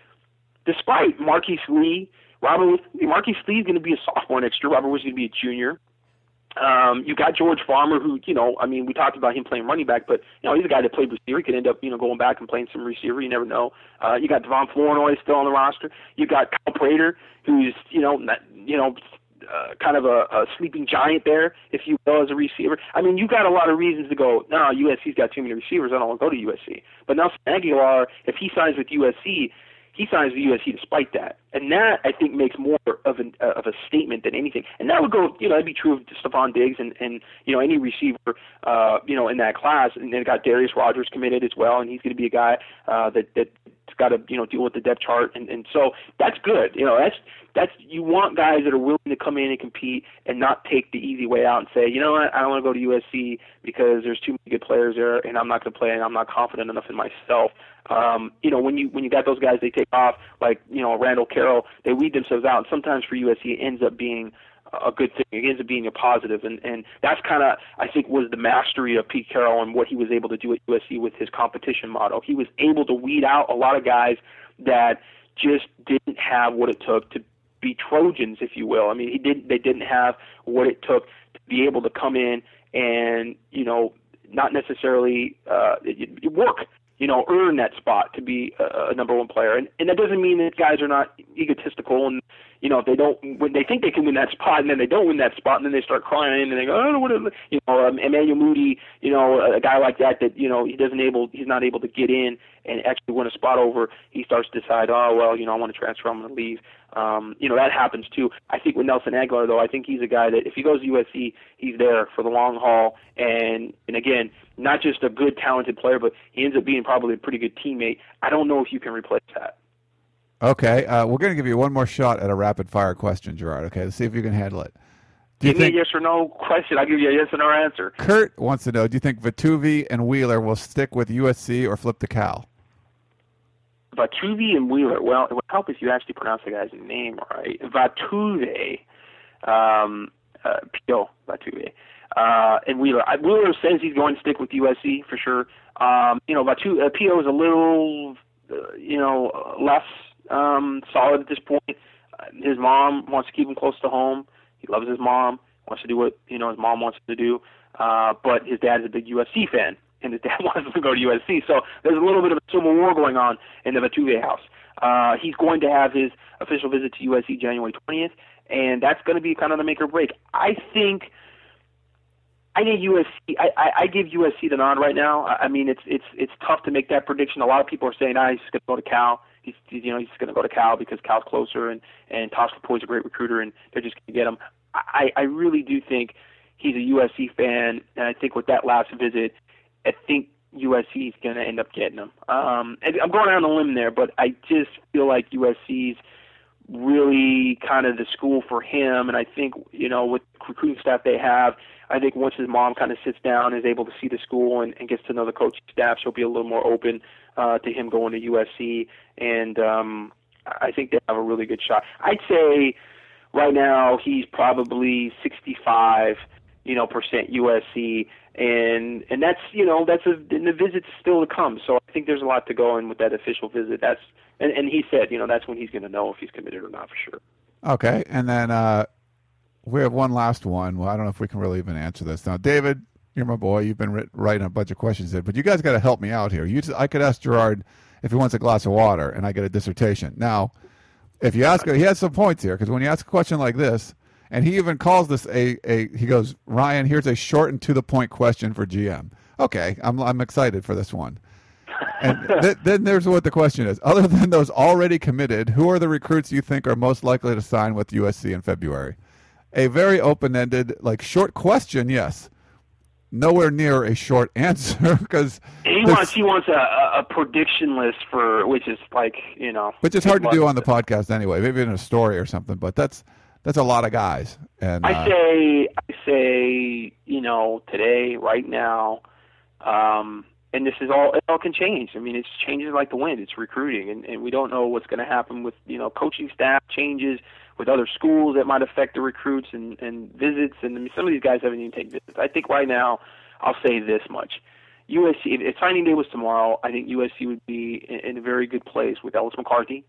despite Marquise Lee. Robert Marquise Lee is going to be a sophomore next year. Robert was going to be a junior. Um, you got George Farmer, who, you know, I mean, we talked about him playing running back, but, you know, he's a guy that played receiver. He could end up, you know, going back and playing some receiver. You never know. Uh, you got Devon Flournoy still on the roster. You got Kyle Prater, who's, you know, not, you know, uh, kind of a, a sleeping giant there, if you will, as a receiver. I mean, you've got a lot of reasons to go, no, U S C's got too many receivers. I don't want to go to U S C. But Nelson Agholor, if he signs with U S C, he signs with U S C despite that. And that, I think, makes more of, an, uh, of a statement than anything. And that would go, you know, that'd be true of Stephon Diggs and, and you know, any receiver, uh, you know, in that class. And then got Darius Rogers committed as well, and he's going to be a guy uh, that, that's got to, you know, deal with the depth chart. And, and so that's good. You know, that's, that's, you want guys that are willing to come in and compete and not take the easy way out and say, you know what, I don't want to go to U S C because there's too many good players there and I'm not going to play and I'm not confident enough in myself. Um, you know, when you when you got those guys, they take off, like, you know, Randall Carroll, they weed themselves out. And sometimes for U S C, it ends up being a good thing. It ends up being a positive. And, and that's kind of, I think, was the mastery of Pete Carroll and what he was able to do at U S C with his competition model. He was able to weed out a lot of guys that just didn't have what it took to be Trojans, if you will. I mean, he didn't. They didn't have what it took to be able to come in and, you know, not necessarily uh, work, you know, earn that spot to be a, a number one player. And, and that doesn't mean that guys are not egotistical and, you know, if they don't, when they think they can win that spot and then they don't win that spot and then they start crying and they go, I don't know what, it, you know, um, Emmanuel Moody, you know, a guy like that, that, you know, he doesn't able, he's not able to get in and actually win a spot over. He starts to decide, oh, well, you know, I want to transfer, I'm going to leave. Um, you know, that happens too. I think with Nelson Agholor, though, I think he's a guy that if he goes to U S C, he's there for the long haul. And, and again, not just a good, talented player, but he ends up being probably a pretty good teammate. I don't know if you can replace that. Okay, uh, we're going to give you one more shot at a rapid-fire question, Gerard, okay? Let's see if you can handle it. Do you give think, me a yes or no question. I'll give you a yes or no answer. Kurt wants to know, do you think Vituvi and Wheeler will stick with U S C or flip to Cal? Vituvi and Wheeler. Well, it would help if you actually pronounce the guy's name right. Vituvi, um, uh, Pio Vituvi, uh, and Wheeler. I, Wheeler says he's going to stick with U S C for sure. Um, you know, Vatu, uh, Pio is a little, uh, you know, less um, solid at this point. Uh, his mom wants to keep him close to home. He loves his mom, wants to do what, you know, his mom wants him to do. Uh, but his dad is a big U S C fan, and his dad wants him to go to U S C. So there's a little bit of a civil war going on in the Vituvi house. Uh, he's going to have his official visit to U S C January twentieth, and that's going to be kind of the make or break. I think I think U S C. I, I, I give U S C the nod right now. I, I mean, it's it's it's tough to make that prediction. A lot of people are saying, "Ah, he's going to go to Cal." He's, he's you know he's going to go to Cal because Cal's closer, and and Tosh Lapoy's a great recruiter, and they're just going to get him. I, I really do think he's a U S C fan, and I think with that last visit, I think U S C is going to end up getting him. Um, and I'm going out on a limb there, but I just feel like U S C's really kind of the school for him, and I think, you know, with the recruiting staff they have, I think once his mom kind of sits down and is able to see the school and, and gets to know the coaching staff, she'll be a little more open uh, to him going to U S C, and um, I think they have a really good shot. I'd say right now he's probably sixty-five, you know, percent U S C, and and that's, you know, that's a, and the visit's still to come. So I think there's a lot to go in with that official visit. That's and, and he said, you know, that's when he's going to know if he's committed or not for sure. Okay, and then uh, we have one last one. Well, I don't know if we can really even answer this now. David, you're my boy. You've been writ- writing a bunch of questions there, but you guys got to help me out here. You, just, I could ask Gerard if he wants a glass of water, and I get a dissertation. Now, if you ask, he has some points here, because when you ask a question like this, and he even calls this a, a he goes, Ryan, here's a short and to the point question for G M. Okay, I'm I'm excited for this one. And th- then there's what the question is. Other than those already committed, who are the recruits you think are most likely to sign with U S C in February? A very open-ended, like short question, yes. Nowhere near a short answer because he wants he wants a, a prediction list for which is like you know which is hard to do on the podcast anyway. Maybe in a story or something, but that's that's a lot of guys. And I uh, say I say you know today right now, um, and this is all it all can change. I mean, it's changes like the wind. It's recruiting, and, and we don't know what's going to happen with you know coaching staff changes. With other schools that might affect the recruits and, and visits, and I mean, some of these guys haven't even taken visits. I think right now, I'll say this much. U S C, if, if signing day was tomorrow, I think U S C would be in, in a very good place with Ellis McCarthy.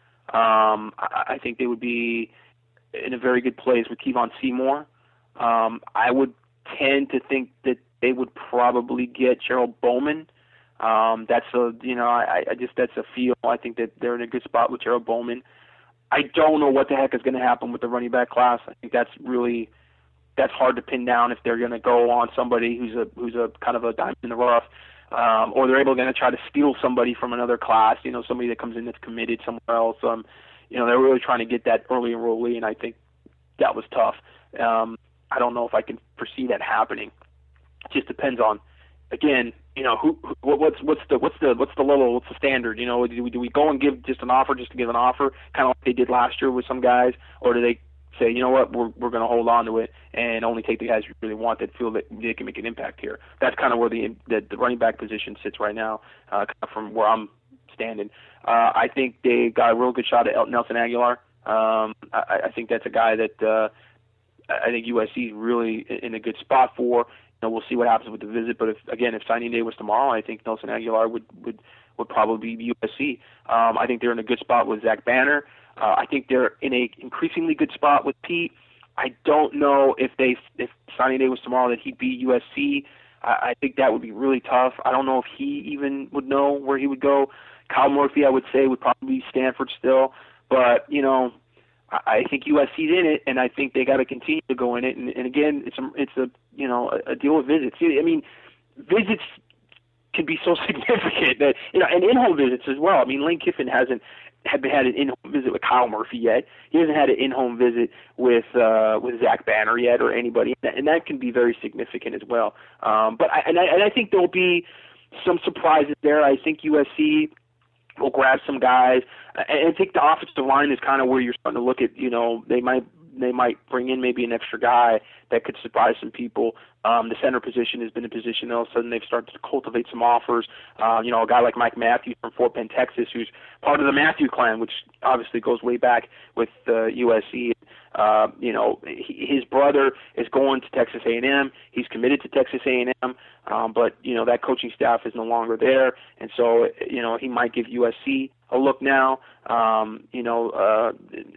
Um, I, I think they would be in a very good place with Kevon Seymour. Um, I would tend to think that they would probably get Gerald Bowman. Um, that's a, you know, I, I just, that's a feel. I think that they're in a good spot with Gerald Bowman. I don't know what the heck is going to happen with the running back class. I think that's really that's hard to pin down if they're going to go on somebody who's a who's a kind of a diamond in the rough, um, or they're able going to try to steal somebody from another class. You know, somebody that comes in that's committed somewhere else. Um, you know, they're really trying to get that early enrollee, and I think that was tough. Um, I don't know if I can foresee that happening. It just depends on, again, you know, who, who what's what's the what's the what's the level, what's the standard? You know, do we do we go and give just an offer just to give an offer, kind of like they did last year with some guys, or do they say, you know what, we're we're going to hold on to it and only take the guys we really want that feel that they can make an impact here? That's kind of where the the, the running back position sits right now, uh, kind of from where I'm standing. Uh, I think they got a real good shot at Nelson Aguilar. Um, I, I think that's a guy that uh, I think U S C is really in a good spot for. You know, we'll see what happens with the visit, but if again, if signing day was tomorrow, I think Nelson Aguilar would would, would probably be U S C. Um, I think they're in a good spot with Zach Banner. Uh, I think they're in a increasingly good spot with Pete. I don't know if they if signing day was tomorrow that he'd be U S C. I, I think that would be really tough. I don't know if he even would know where he would go. Kyle Murphy, I would say, would probably be Stanford still, but you know. I think U S C's in it, and I think they got to continue to go in it. And, and again, it's a, it's a you know a, a deal with visits. I mean, visits can be so significant that you know, and in-home visits as well. I mean, Lane Kiffin hasn't had had an in-home visit with Kyle Murphy yet. He hasn't had an in-home visit with uh, with Zach Banner yet, or anybody, and that can be very significant as well. Um, but I, and I and I think there'll be some surprises there. I think U S C will grab some guys. And I think the offensive line is kind of where you're starting to look at, you know, they might they might bring in maybe an extra guy that could surprise some people. Um, the center position has been a position all of a sudden they've started to cultivate some offers. Uh, you know, a guy like Mike Matthews from Fort Bend, Texas, who's part of the Matthew clan, which obviously goes way back with uh, U S C. Uh, you know, he, his brother is going to Texas A and M. He's committed to Texas A and M, um, but, you know, that coaching staff is no longer there. And so, you know, he might give U S C a look now. Um, you know, uh,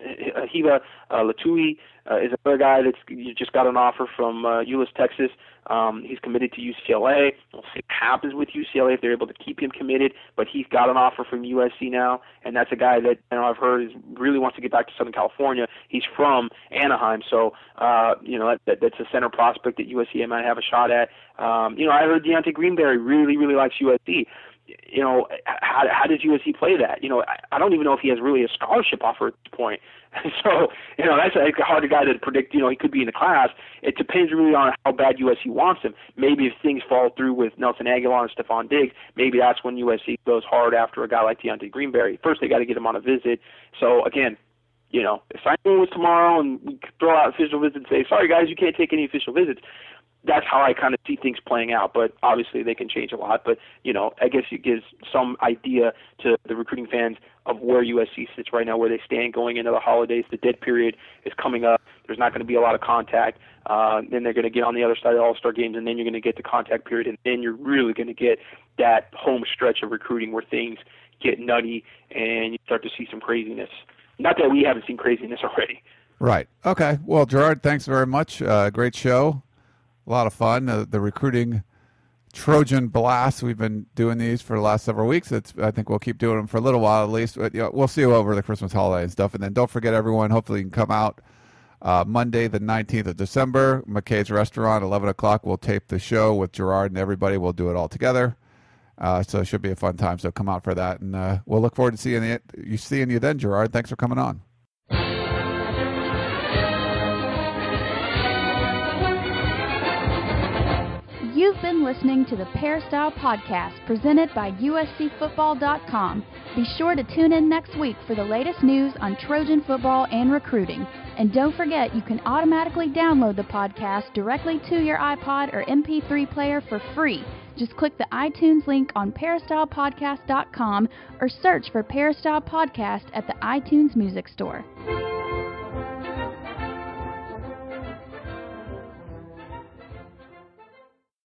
Hiva uh, Latui uh, is another guy that's just got an offer from uh, Euless, Texas. Um, he's committed to U C L A. We'll see what happens with U C L A if they're able to keep him committed. But he's got an offer from U S C now, and that's a guy that you know I've heard is really wants to get back to Southern California. He's from Anaheim, so uh, you know that, that, that's a center prospect that U S C might have a shot at. Um, you know, I heard Deontay Greenberry really, really likes U S C. You know, how, how does U S C play that? You know, I, I don't even know if he has really a scholarship offer at this point. So, you know, that's a hard guy to predict. You know, he could be in the class. It depends really on how bad U S C wants him. Maybe if things fall through with Nelson Aguilar and Stephon Diggs, maybe that's when U S C goes hard after a guy like Deontay Greenberry. First, they got to get him on a visit. So, again, you know, if signing was tomorrow and we throw out official visits and say, sorry, guys, you can't take any official visits, that's how I kind of see things playing out. But obviously they can change a lot. But, you know, I guess it gives some idea to the recruiting fans of where U S C sits right now, where they stand going into the holidays. The dead period is coming up. There's not going to be a lot of contact. Uh, then they're going to get on the other side of the All-Star games, and then you're going to get the contact period, and then you're really going to get that home stretch of recruiting where things get nutty and you start to see some craziness. Not that we haven't seen craziness already. Right. Okay. Well, Gerard, thanks very much. Uh, great show. A lot of fun. Uh, the recruiting Trojan blast. We've been doing these for the last several weeks. It's, I think we'll keep doing them for a little while at least. But, you know, we'll see you over the Christmas holiday and stuff. And then don't forget, everyone, hopefully you can come out uh, Monday, the nineteenth of December, McKay's Restaurant, eleven o'clock. We'll tape the show with Gerard and everybody. We'll do it all together. Uh, so it should be a fun time. So come out for that, and uh, we'll look forward to seeing you, you seeing you then, Gerard. Thanks for coming on. You've been listening to the Peristyle Podcast presented by U S C Football dot com. Be sure to tune in next week for the latest news on Trojan football and recruiting. And don't forget, you can automatically download the podcast directly to your iPod or M P three player for free. Just click the iTunes link on Peristyle Podcast dot com or search for Peristyle Podcast at the iTunes Music Store.